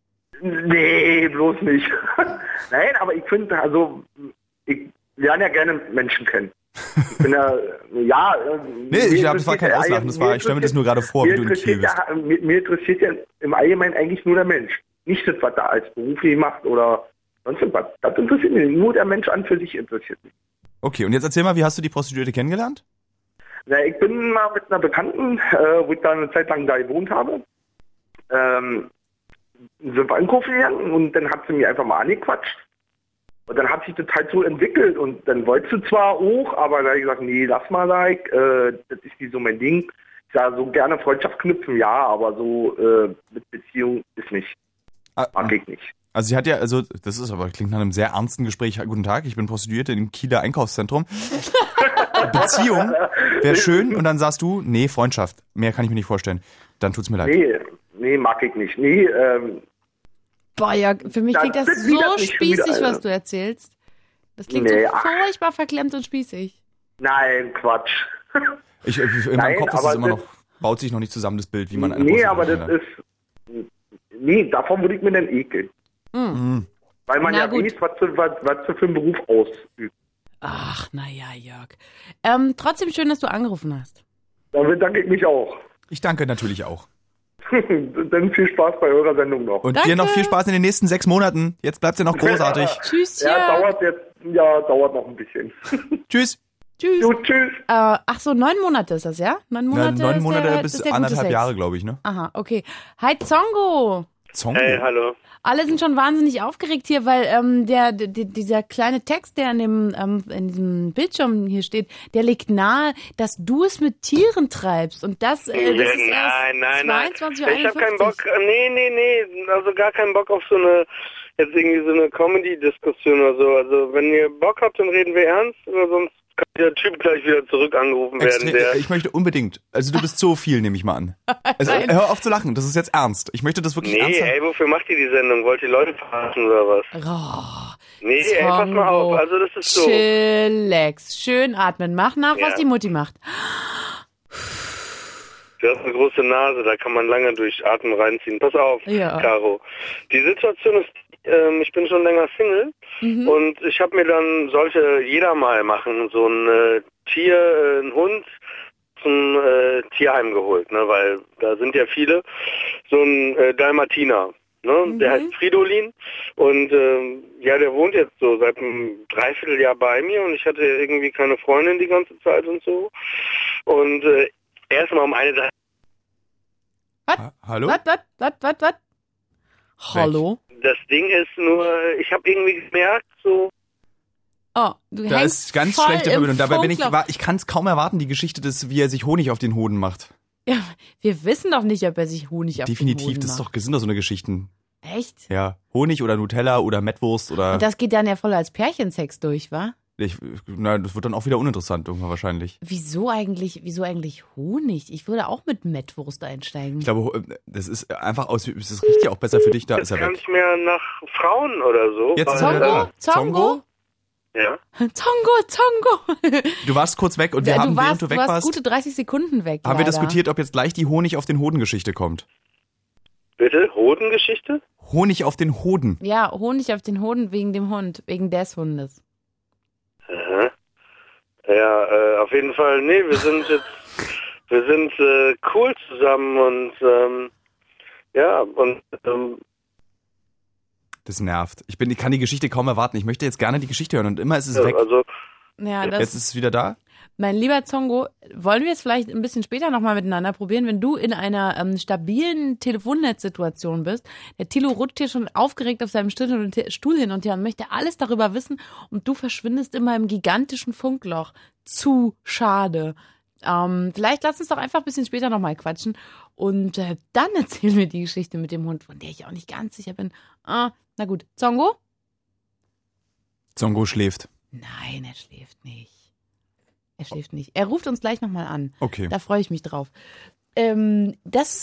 Speaker 5: Nee, bloß nicht. Nein, aber ich finde, also, ich lerne ja gerne Menschen kennen. Ich bin ja,
Speaker 1: Nee, das war kein Auslachen, ich stelle mir das nur gerade vor, wie du in Kiel bist.
Speaker 5: Mir interessiert ja im Allgemeinen eigentlich nur der Mensch. Nicht das, was er als beruflich macht oder sonst was. Das interessiert mich. Nur der Mensch an für sich interessiert mich.
Speaker 1: Okay, und jetzt erzähl mal, wie hast du die Prostituierte kennengelernt?
Speaker 5: Na, ich bin mal mit einer Bekannten, wo ich da eine Zeit lang da gewohnt habe, sind wir einkaufen gegangen und dann hat sie mir einfach mal angequatscht. Und dann hat sich das halt so entwickelt und dann wollte sie zwar auch, aber da habe ich gesagt, nee, lass mal, das ist nicht so mein Ding. Ich sage, so gerne Freundschaft knüpfen, ja, aber so mit Beziehung ist nicht. Mag ich nicht.
Speaker 1: Also sie hat ja, das ist aber, klingt nach einem sehr ernsten Gespräch. Guten Tag, ich bin Prostituierte im Kieler Einkaufszentrum. Beziehung wäre schön und dann sagst du, nee, Freundschaft. Mehr kann ich mir nicht vorstellen. Dann tut's mir leid.
Speaker 5: Nee, mag ich nicht. Nee,
Speaker 2: Boah, ja, für mich klingt das so spießig, was du erzählst. Das klingt so furchtbar verklemmt und spießig.
Speaker 5: Nein, Quatsch.
Speaker 1: In meinem Kopf ist es immer noch, baut sich noch nicht zusammen das Bild, wie man eine
Speaker 5: Nee,
Speaker 1: Prostituierte
Speaker 5: aber das
Speaker 1: kennenlernt.
Speaker 5: ist, nee, davon würde ich mir dann ekeln.
Speaker 1: Mhm.
Speaker 5: Weil man ja weiß, was du für einen Beruf ausübt.
Speaker 2: Ach, naja, Jörg. Trotzdem schön, dass du angerufen hast.
Speaker 5: Dann bedanke ich mich auch.
Speaker 1: Ich danke natürlich auch.
Speaker 5: Dann viel Spaß bei eurer Sendung noch.
Speaker 1: Und dir noch viel Spaß in den nächsten 6 Monaten. Jetzt bleibt's ja noch großartig.
Speaker 2: Tschüss,
Speaker 5: Ja,
Speaker 2: Jörg.
Speaker 5: dauert noch ein bisschen.
Speaker 1: Tschüss.
Speaker 2: Tschüss.
Speaker 5: Gut, tschüss.
Speaker 2: Ach so, 9 Monate ist das, ja? 9 Monate,
Speaker 1: 9 Monate
Speaker 2: ist
Speaker 1: bis
Speaker 2: der gute
Speaker 1: 1,5
Speaker 2: Sex.
Speaker 1: Jahre, glaube ich, ne?
Speaker 2: Aha, okay. Hi, Zongo.
Speaker 1: Zongo.
Speaker 6: Hey, hallo.
Speaker 2: Alle sind schon wahnsinnig aufgeregt hier, weil dieser kleine Text, der in diesem Bildschirm hier steht, der legt nahe, dass du es mit Tieren treibst. Und das ist
Speaker 6: Nein.
Speaker 2: 22:51 Uhr.
Speaker 6: Ich habe keinen Bock. Nee. Also gar keinen Bock auf so eine Comedy-Diskussion oder so. Also wenn ihr Bock habt, dann reden wir ernst, oder sonst kann der Typ gleich wieder zurück angerufen werden.
Speaker 1: Ich möchte unbedingt. Also du bist so viel, nehme ich mal an. Also hör auf zu lachen, das ist jetzt ernst. Ich möchte das wirklich ernst haben.
Speaker 6: Ey, wofür macht ihr die Sendung? Wollt ihr Leute verarschen oder was?
Speaker 2: Oh,
Speaker 6: Nee, ey, pass mal auf. Also das ist so.
Speaker 2: Chillax. Schön atmen. Mach nach, was die Mutti macht.
Speaker 6: Du hast eine große Nase, da kann man lange durch Atem reinziehen. Pass auf,
Speaker 2: Ja.
Speaker 6: Caro. Die Situation ist, ich bin schon länger Single und ich habe mir dann, sollte jeder mal machen, so ein einen Hund zum Tierheim geholt, ne, weil da sind ja viele, so ein Dalmatiner, ne, der heißt Fridolin und der wohnt jetzt so seit einem Dreivierteljahr bei mir und ich hatte irgendwie keine Freundin die ganze Zeit und so und erstmal um eine Sache.
Speaker 1: Hallo?
Speaker 2: Was? Hallo?
Speaker 6: Das Ding ist nur, ich habe irgendwie gemerkt, so,
Speaker 2: Oh, du
Speaker 1: Da
Speaker 2: hängst
Speaker 1: ist ganz
Speaker 2: voll
Speaker 1: schlechte
Speaker 2: im
Speaker 1: Verbindung. Dabei
Speaker 2: Funkloch.
Speaker 1: ich kann es kaum erwarten, die Geschichte, wie er sich Honig auf den Hoden macht.
Speaker 2: Ja, wir wissen doch nicht, ob er sich Honig auf den
Speaker 1: Definitiv,
Speaker 2: Hoden
Speaker 1: das
Speaker 2: macht.
Speaker 1: sind doch so eine Geschichten.
Speaker 2: Echt?
Speaker 1: Ja, Honig oder Nutella oder Mettwurst oder...
Speaker 2: Und das geht dann ja voll als Pärchensex durch, wa?
Speaker 1: das wird dann auch wieder uninteressant irgendwann wahrscheinlich.
Speaker 2: Wieso eigentlich Honig? Ich würde auch mit Mettwurst einsteigen.
Speaker 1: Ich glaube, das ist einfach das riecht ja auch besser für dich, da ist
Speaker 6: Jetzt
Speaker 1: er
Speaker 6: gar
Speaker 1: weg.
Speaker 6: nicht mehr nach Frauen oder so.
Speaker 1: Jetzt ist
Speaker 6: weil,
Speaker 1: er da.
Speaker 2: Zongo?
Speaker 6: Ja.
Speaker 2: Zongo!
Speaker 1: Du warst kurz weg und wir
Speaker 2: Ja,
Speaker 1: haben, während
Speaker 2: du
Speaker 1: du weg
Speaker 2: warst
Speaker 1: warst,
Speaker 2: gute 30 Sekunden weg.
Speaker 1: haben wir
Speaker 2: leider.
Speaker 1: diskutiert, ob jetzt gleich die Honig auf den Hoden-Geschichte kommt.
Speaker 6: Bitte? Hodengeschichte?
Speaker 1: Honig auf den Hoden.
Speaker 2: Ja, Honig auf den Hoden wegen dem Hund, wegen des Hundes.
Speaker 6: Aha. Ja, auf jeden Fall, nee, wir sind cool zusammen und
Speaker 1: Das nervt. Ich kann die Geschichte kaum erwarten. Ich möchte jetzt gerne die Geschichte hören und immer ist es weg.
Speaker 6: also
Speaker 2: Ja,
Speaker 1: Jetzt ist es wieder da.
Speaker 2: mein lieber Zongo, wollen wir es vielleicht ein bisschen später nochmal miteinander probieren, wenn du in einer stabilen Telefonnetzsituation bist. Der Thilo rutscht hier schon aufgeregt auf seinem Stuhl hin und her und möchte alles darüber wissen und du verschwindest immer im gigantischen Funkloch. Zu schade. Vielleicht lass uns doch einfach ein bisschen später nochmal quatschen und dann erzählen wir die Geschichte mit dem Hund, von der ich auch nicht ganz sicher bin. Na gut, Zongo?
Speaker 1: Zongo schläft.
Speaker 2: Nein, er schläft nicht. Er schläft nicht. Er ruft uns gleich nochmal an.
Speaker 1: Okay.
Speaker 2: Da freue ich mich drauf. Würde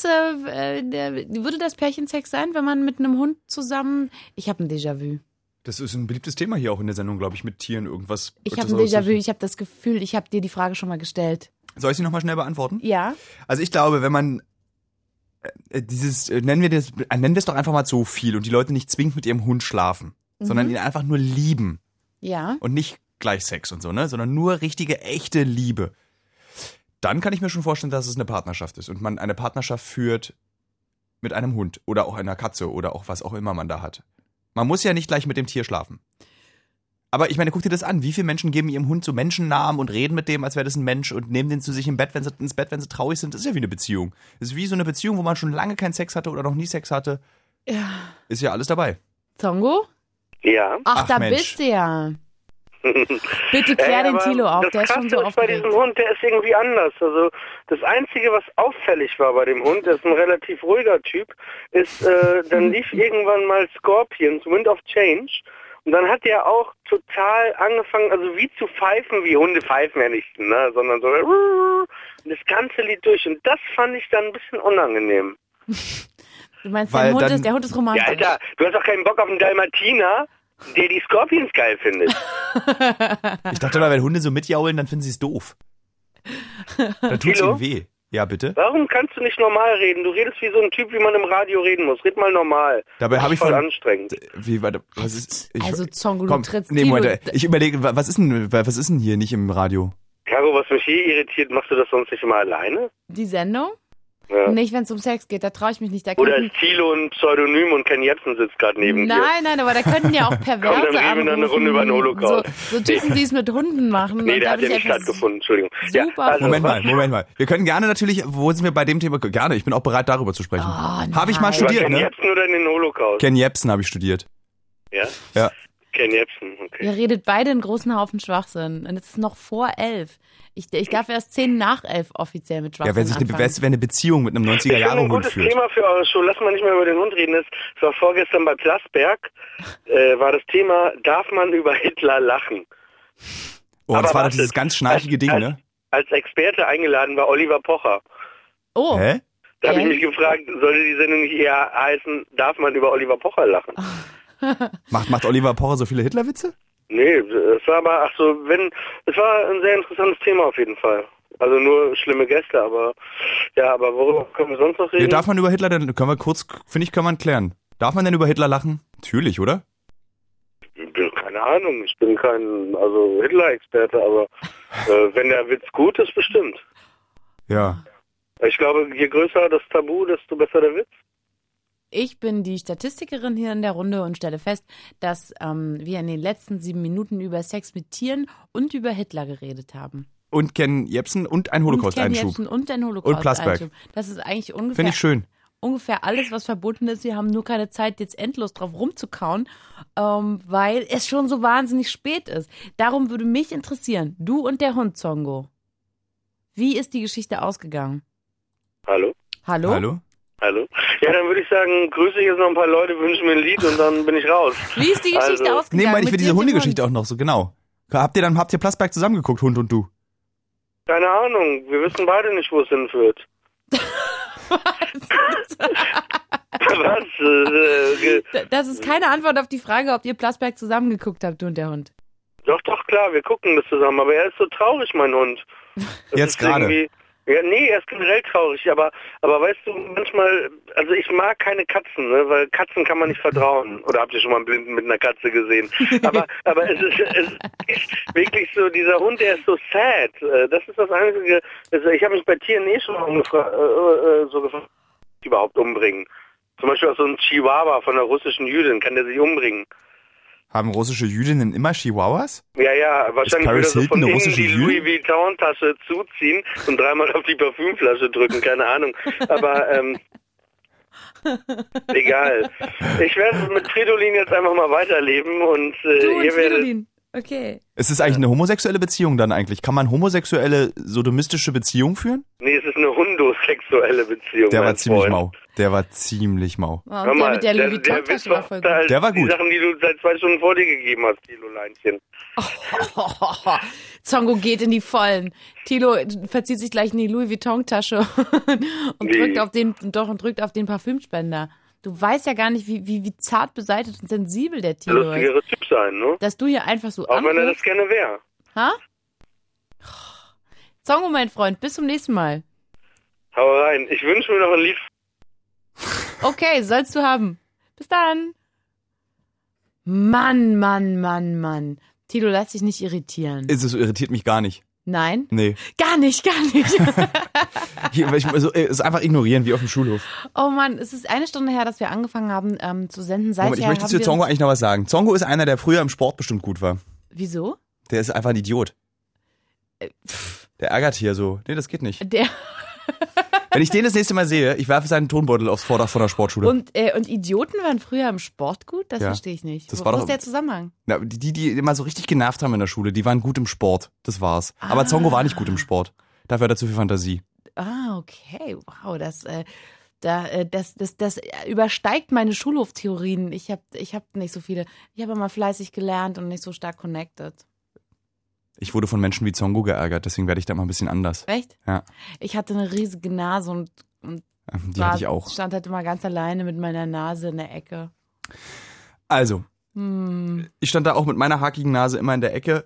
Speaker 2: das Pärchensex sein, wenn man mit einem Hund zusammen... Ich habe ein Déjà-vu.
Speaker 1: Das ist ein beliebtes Thema hier auch in der Sendung, glaube ich, mit Tieren irgendwas.
Speaker 2: Ich habe ein Déjà-vu. Ich habe das Gefühl, ich habe dir die Frage schon mal gestellt.
Speaker 1: Soll ich sie nochmal schnell beantworten?
Speaker 2: Ja.
Speaker 1: Also ich glaube, wenn man nennen wir es doch einfach mal Zoophil und die Leute nicht zwingend mit ihrem Hund schlafen, sondern ihn einfach nur lieben
Speaker 2: Ja.
Speaker 1: und nicht gleich Sex und so, ne, sondern nur richtige, echte Liebe. Dann kann ich mir schon vorstellen, dass es eine Partnerschaft ist und man eine Partnerschaft führt mit einem Hund oder auch einer Katze oder auch was auch immer man da hat. Man muss ja nicht gleich mit dem Tier schlafen. Aber ich meine, guck dir das an. Wie viele Menschen geben ihrem Hund so Menschennamen und reden mit dem, als wäre das ein Mensch und nehmen den zu sich ins Bett, wenn sie traurig sind. Das ist ja wie eine Beziehung. Das ist wie so eine Beziehung, wo man schon lange keinen Sex hatte oder noch nie Sex hatte.
Speaker 2: Ja.
Speaker 1: Ist ja alles dabei.
Speaker 2: Zongo?
Speaker 6: ja.
Speaker 2: Ach, da
Speaker 1: Mensch.
Speaker 2: bist du ja. Bitte klär den
Speaker 6: aber
Speaker 2: Thilo auf, der
Speaker 6: das
Speaker 2: ist schon so
Speaker 6: Krasse ist bei
Speaker 2: aufgeregt.
Speaker 6: diesem Hund, der ist irgendwie anders. Also das Einzige, was auffällig war bei dem Hund, der ist ein relativ ruhiger Typ, ist, dann lief irgendwann mal Scorpions, Wind of Change. Und dann hat der auch total angefangen, also wie zu pfeifen, wie Hunde pfeifen ja nicht, ne, sondern so das ganze Lied durch. Und das fand ich dann ein bisschen unangenehm.
Speaker 2: Du meinst,
Speaker 1: Weil
Speaker 2: der Hund ist romantisch.
Speaker 6: Ja, Alter, du hast doch keinen Bock auf einen Dalmatiner, der die Scorpions geil findet.
Speaker 1: Ich dachte mal, wenn Hunde so mitjaulen, dann finden sie es doof. Dann tut's
Speaker 6: Thilo?
Speaker 1: ihnen weh. Ja, bitte?
Speaker 6: Warum kannst du nicht normal reden? Du redest wie so ein Typ, wie man im Radio reden muss. Red mal normal.
Speaker 1: Dabei habe ich
Speaker 6: voll
Speaker 1: von...
Speaker 6: anstrengend.
Speaker 1: Was ist...
Speaker 2: Also Zongo, du
Speaker 1: Komm,
Speaker 2: trittst
Speaker 1: nee,
Speaker 2: Thilo.
Speaker 1: Moment, ich überlege, was ist denn hier nicht im Radio?
Speaker 6: Caro, was mich hier irritiert, machst du das sonst nicht immer alleine?
Speaker 2: Die Sendung?
Speaker 6: Ja.
Speaker 2: Nicht, wenn es um Sex geht, da traue ich mich nicht. Da
Speaker 6: Oder
Speaker 2: könnten-
Speaker 6: ist Thilo ein Pseudonym und Ken Jebsen sitzt gerade neben dir?
Speaker 2: Nein, aber da könnten ja auch Perverse
Speaker 6: Komm, dann reden wir noch eine Runde über den Holocaust.
Speaker 2: So Typen, die es mit Hunden machen.
Speaker 6: Nee,
Speaker 2: und
Speaker 6: der
Speaker 2: da
Speaker 6: hat ja
Speaker 2: bin
Speaker 6: nicht
Speaker 2: ich einfach
Speaker 6: stattgefunden, Entschuldigung.
Speaker 2: super
Speaker 6: also,
Speaker 1: Moment mal. Wir können gerne natürlich, wo sind wir bei dem Thema? Gerne, ich bin auch bereit, darüber zu sprechen.
Speaker 2: Oh,
Speaker 1: Habe ich mal
Speaker 2: nein.
Speaker 6: Über
Speaker 1: studiert,
Speaker 6: Ken
Speaker 1: ne?
Speaker 6: Jebsen oder den Holocaust?
Speaker 1: Ken Jebsen habe ich studiert.
Speaker 6: Ja?
Speaker 1: Ja.
Speaker 6: Ken Jebsen, okay.
Speaker 2: Ihr redet beide einen großen Haufen Schwachsinn. Und es ist noch vor 11. Ich darf erst 10 nach 11 offiziell mit Schwachsinn
Speaker 1: Ja,
Speaker 2: anfangen.
Speaker 1: wer eine Beziehung mit einem
Speaker 6: Ich finde, ein
Speaker 1: 90er-Jahre-Hund
Speaker 6: gutes
Speaker 1: führt.
Speaker 6: Thema für eure Show, lass mal nicht mehr über den Hund reden. Es war vorgestern bei Plasberg, war das Thema, darf man über Hitler lachen?
Speaker 1: Oh, das
Speaker 6: Aber
Speaker 1: war doch
Speaker 6: warte,
Speaker 1: dieses ganz schnarchige Ding, ne?
Speaker 6: Als Experte eingeladen war Oliver Pocher.
Speaker 2: Oh,
Speaker 1: Hä?
Speaker 6: Da habe ich
Speaker 2: Ja.
Speaker 6: mich gefragt, sollte die Sendung nicht eher heißen, darf man über Oliver Pocher lachen?
Speaker 1: Macht Oliver Pocher so viele Hitlerwitze?
Speaker 6: Nee, es war aber, es war ein sehr interessantes Thema auf jeden Fall. Also nur schlimme Gäste, aber worüber können wir sonst noch reden?
Speaker 1: Ja, darf man über Hitler, dann können wir kurz, finde ich, kann man klären. Darf man denn über Hitler lachen? Natürlich, oder?
Speaker 6: Keine Ahnung, ich bin kein Hitler-Experte, aber wenn der Witz gut ist, bestimmt.
Speaker 1: Ja.
Speaker 6: Ich glaube, je größer das Tabu, desto besser der Witz.
Speaker 2: ich bin die Statistikerin hier in der Runde und stelle fest, dass wir in den letzten 7 Minuten über Sex mit Tieren und über Hitler geredet haben.
Speaker 1: Und Ken Jebsen und ein
Speaker 2: Und Ken
Speaker 1: Holocaust-Einschub.
Speaker 2: Jebsen und ein
Speaker 1: Und Plasberg.
Speaker 2: Holocaust-Einschub. Das ist eigentlich ungefähr
Speaker 1: Finde ich schön.
Speaker 2: ungefähr alles, was verboten ist. Wir haben nur keine Zeit, jetzt endlos drauf rumzukauen, weil es schon so wahnsinnig spät ist. Darum würde mich interessieren, du und der Hund Zongo. Wie ist die Geschichte ausgegangen?
Speaker 6: Hallo?
Speaker 2: Hallo?
Speaker 1: Hallo?
Speaker 6: Hallo? Ja, dann würde ich sagen, grüße ich jetzt noch ein paar Leute, wünsche mir ein Lied und dann bin ich raus.
Speaker 2: Wie ist die Geschichte
Speaker 6: Also,
Speaker 2: ausgegangen?
Speaker 1: Nee, weil ich
Speaker 2: mit
Speaker 1: will
Speaker 2: dir
Speaker 1: diese
Speaker 2: und dem
Speaker 1: Hundegeschichte
Speaker 2: Hund?
Speaker 1: auch noch so, genau. Habt ihr Plasberg zusammengeguckt, Hund und du?
Speaker 6: Keine Ahnung, wir wissen beide nicht, wo es hinführt. Was?
Speaker 2: Das ist keine Antwort auf die Frage, ob ihr Plasberg zusammengeguckt habt, du und der Hund.
Speaker 6: Doch, klar, wir gucken das zusammen, aber er ist so traurig, mein Hund. Das
Speaker 1: Jetzt
Speaker 6: ist
Speaker 1: gerade?
Speaker 6: irgendwie- Ja, nee, er ist generell traurig, aber weißt du, manchmal, also ich mag keine Katzen, ne, weil Katzen kann man nicht vertrauen. Oder habt ihr schon mal einen Blinden mit einer Katze gesehen? Aber es ist wirklich so, dieser Hund, der ist so sad. Das ist das Einzige, also ich habe mich bei Tieren schon mal so gefragt, die überhaupt umbringen. Zum Beispiel auch so ein Chihuahua von einer russischen Jüdin, kann der sich umbringen?
Speaker 1: Haben russische Jüdinnen immer Chihuahuas?
Speaker 6: Ja, wahrscheinlich würde er
Speaker 1: Paris
Speaker 6: so
Speaker 1: Hilton
Speaker 6: von
Speaker 1: eine
Speaker 6: innen
Speaker 1: russische
Speaker 6: die
Speaker 1: Jüdin?
Speaker 6: Louis Vuitton-Tasche zuziehen und dreimal auf die Parfümflasche drücken, keine Ahnung. Aber, egal. Ich werde mit Fridolin jetzt einfach mal weiterleben und
Speaker 2: Du und
Speaker 6: ihr werdet...
Speaker 2: Fridolin. Okay.
Speaker 1: Ist es eigentlich eine homosexuelle Beziehung dann eigentlich? Kann man homosexuelle, sodomistische Beziehungen führen?
Speaker 6: Nee, es ist eine hundosexuelle Beziehung,
Speaker 1: Der war
Speaker 6: mein
Speaker 1: ziemlich
Speaker 6: Freund.
Speaker 1: mau. Der war ziemlich mau.
Speaker 2: Wow,
Speaker 6: Hör
Speaker 2: und der
Speaker 6: mal,
Speaker 2: mit der Louis
Speaker 6: Witz
Speaker 2: Vuitton-Tasche war voll
Speaker 6: da
Speaker 2: gut.
Speaker 6: halt
Speaker 1: Der war
Speaker 6: die
Speaker 1: gut.
Speaker 6: Sachen, die du seit 2 Stunden vor dir gegeben hast, Tilo-Leinchen.
Speaker 2: Zongo geht in die Vollen. Tilo verzieht sich gleich in die Louis Vuitton-Tasche und
Speaker 6: Wie?
Speaker 2: drückt auf den Parfümspender. Du weißt ja gar nicht, wie zart beseitigt und sensibel der
Speaker 6: Der
Speaker 2: Tilo ist.
Speaker 6: lustigere Typ sein, ne?
Speaker 2: Dass du hier einfach so
Speaker 6: Auch wenn er das
Speaker 2: anrufst.
Speaker 6: gerne wäre.
Speaker 2: Ha? Zongo, mein Freund, bis zum nächsten Mal.
Speaker 6: Hau rein. Ich wünsche mir noch ein Lied.
Speaker 2: Okay, sollst du haben. Bis dann. Mann. Tilo, lass dich nicht irritieren.
Speaker 1: Es irritiert mich gar nicht.
Speaker 2: Nein?
Speaker 1: Nee.
Speaker 2: Gar nicht.
Speaker 1: Es einfach ignorieren, wie auf dem Schulhof.
Speaker 2: Oh Mann, es ist 1 Stunde her, dass wir angefangen haben zu senden.
Speaker 1: Moment, ich möchte zu Zongo eigentlich noch was sagen. Zongo ist einer, der früher im Sport bestimmt gut war.
Speaker 2: Wieso?
Speaker 1: Der ist einfach ein Idiot. Der ärgert hier so. Nee, das geht nicht.
Speaker 2: Der
Speaker 1: Wenn ich den das nächste Mal sehe, ich werfe seinen Tonbeutel aufs Vordach von der Sportschule.
Speaker 2: und Idioten waren früher im Sport gut? Das
Speaker 1: Ja.
Speaker 2: verstehe ich nicht.
Speaker 1: Das
Speaker 2: Wo
Speaker 1: war
Speaker 2: ist
Speaker 1: doch-
Speaker 2: der Zusammenhang?
Speaker 1: Na, die immer so richtig genervt haben in der Schule, die waren gut im Sport. Das war's. Aber Zongo war nicht gut im Sport. Dafür hat er zu viel Fantasie.
Speaker 2: Ah, okay. Wow, das übersteigt meine Schulhoftheorien. Ich hab nicht so viele. Ich habe immer fleißig gelernt und nicht so stark connected.
Speaker 1: Ich wurde von Menschen wie Zongo geärgert, deswegen werde ich da mal ein bisschen anders.
Speaker 2: Echt?
Speaker 1: Ja.
Speaker 2: Ich hatte eine riesige Nase und
Speaker 1: Die hatte ich auch.
Speaker 2: stand halt immer ganz alleine mit meiner Nase in der Ecke.
Speaker 1: Also,
Speaker 2: Hm.
Speaker 1: ich stand da auch mit meiner hackigen Nase immer in der Ecke.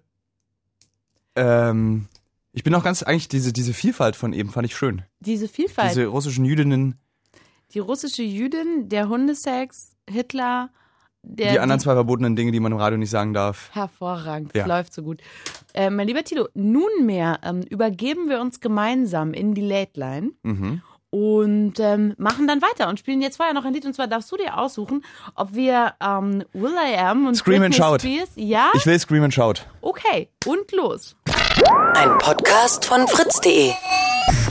Speaker 1: Ich bin auch eigentlich diese Vielfalt von eben fand ich schön.
Speaker 2: Diese Vielfalt.
Speaker 1: Diese russischen Jüdinnen,
Speaker 2: Die russische Jüdin, der Hundesex, Hitler,
Speaker 1: die anderen 2 verbotenen Dinge, die man im Radio nicht sagen darf.
Speaker 2: Hervorragend, das
Speaker 1: Ja.
Speaker 2: läuft so gut. Mein lieber Tilo, nunmehr übergeben wir uns gemeinsam in die Late Line
Speaker 1: Mhm.
Speaker 2: und machen dann weiter und spielen jetzt vorher noch ein Lied. Und zwar darfst du dir aussuchen, ob wir will.i.am und
Speaker 1: Scream and
Speaker 2: Britney
Speaker 1: Shout.
Speaker 2: Spears, ja?
Speaker 1: Ich will Scream and Shout.
Speaker 2: Okay, und los.
Speaker 3: Ein Podcast von fritz.de.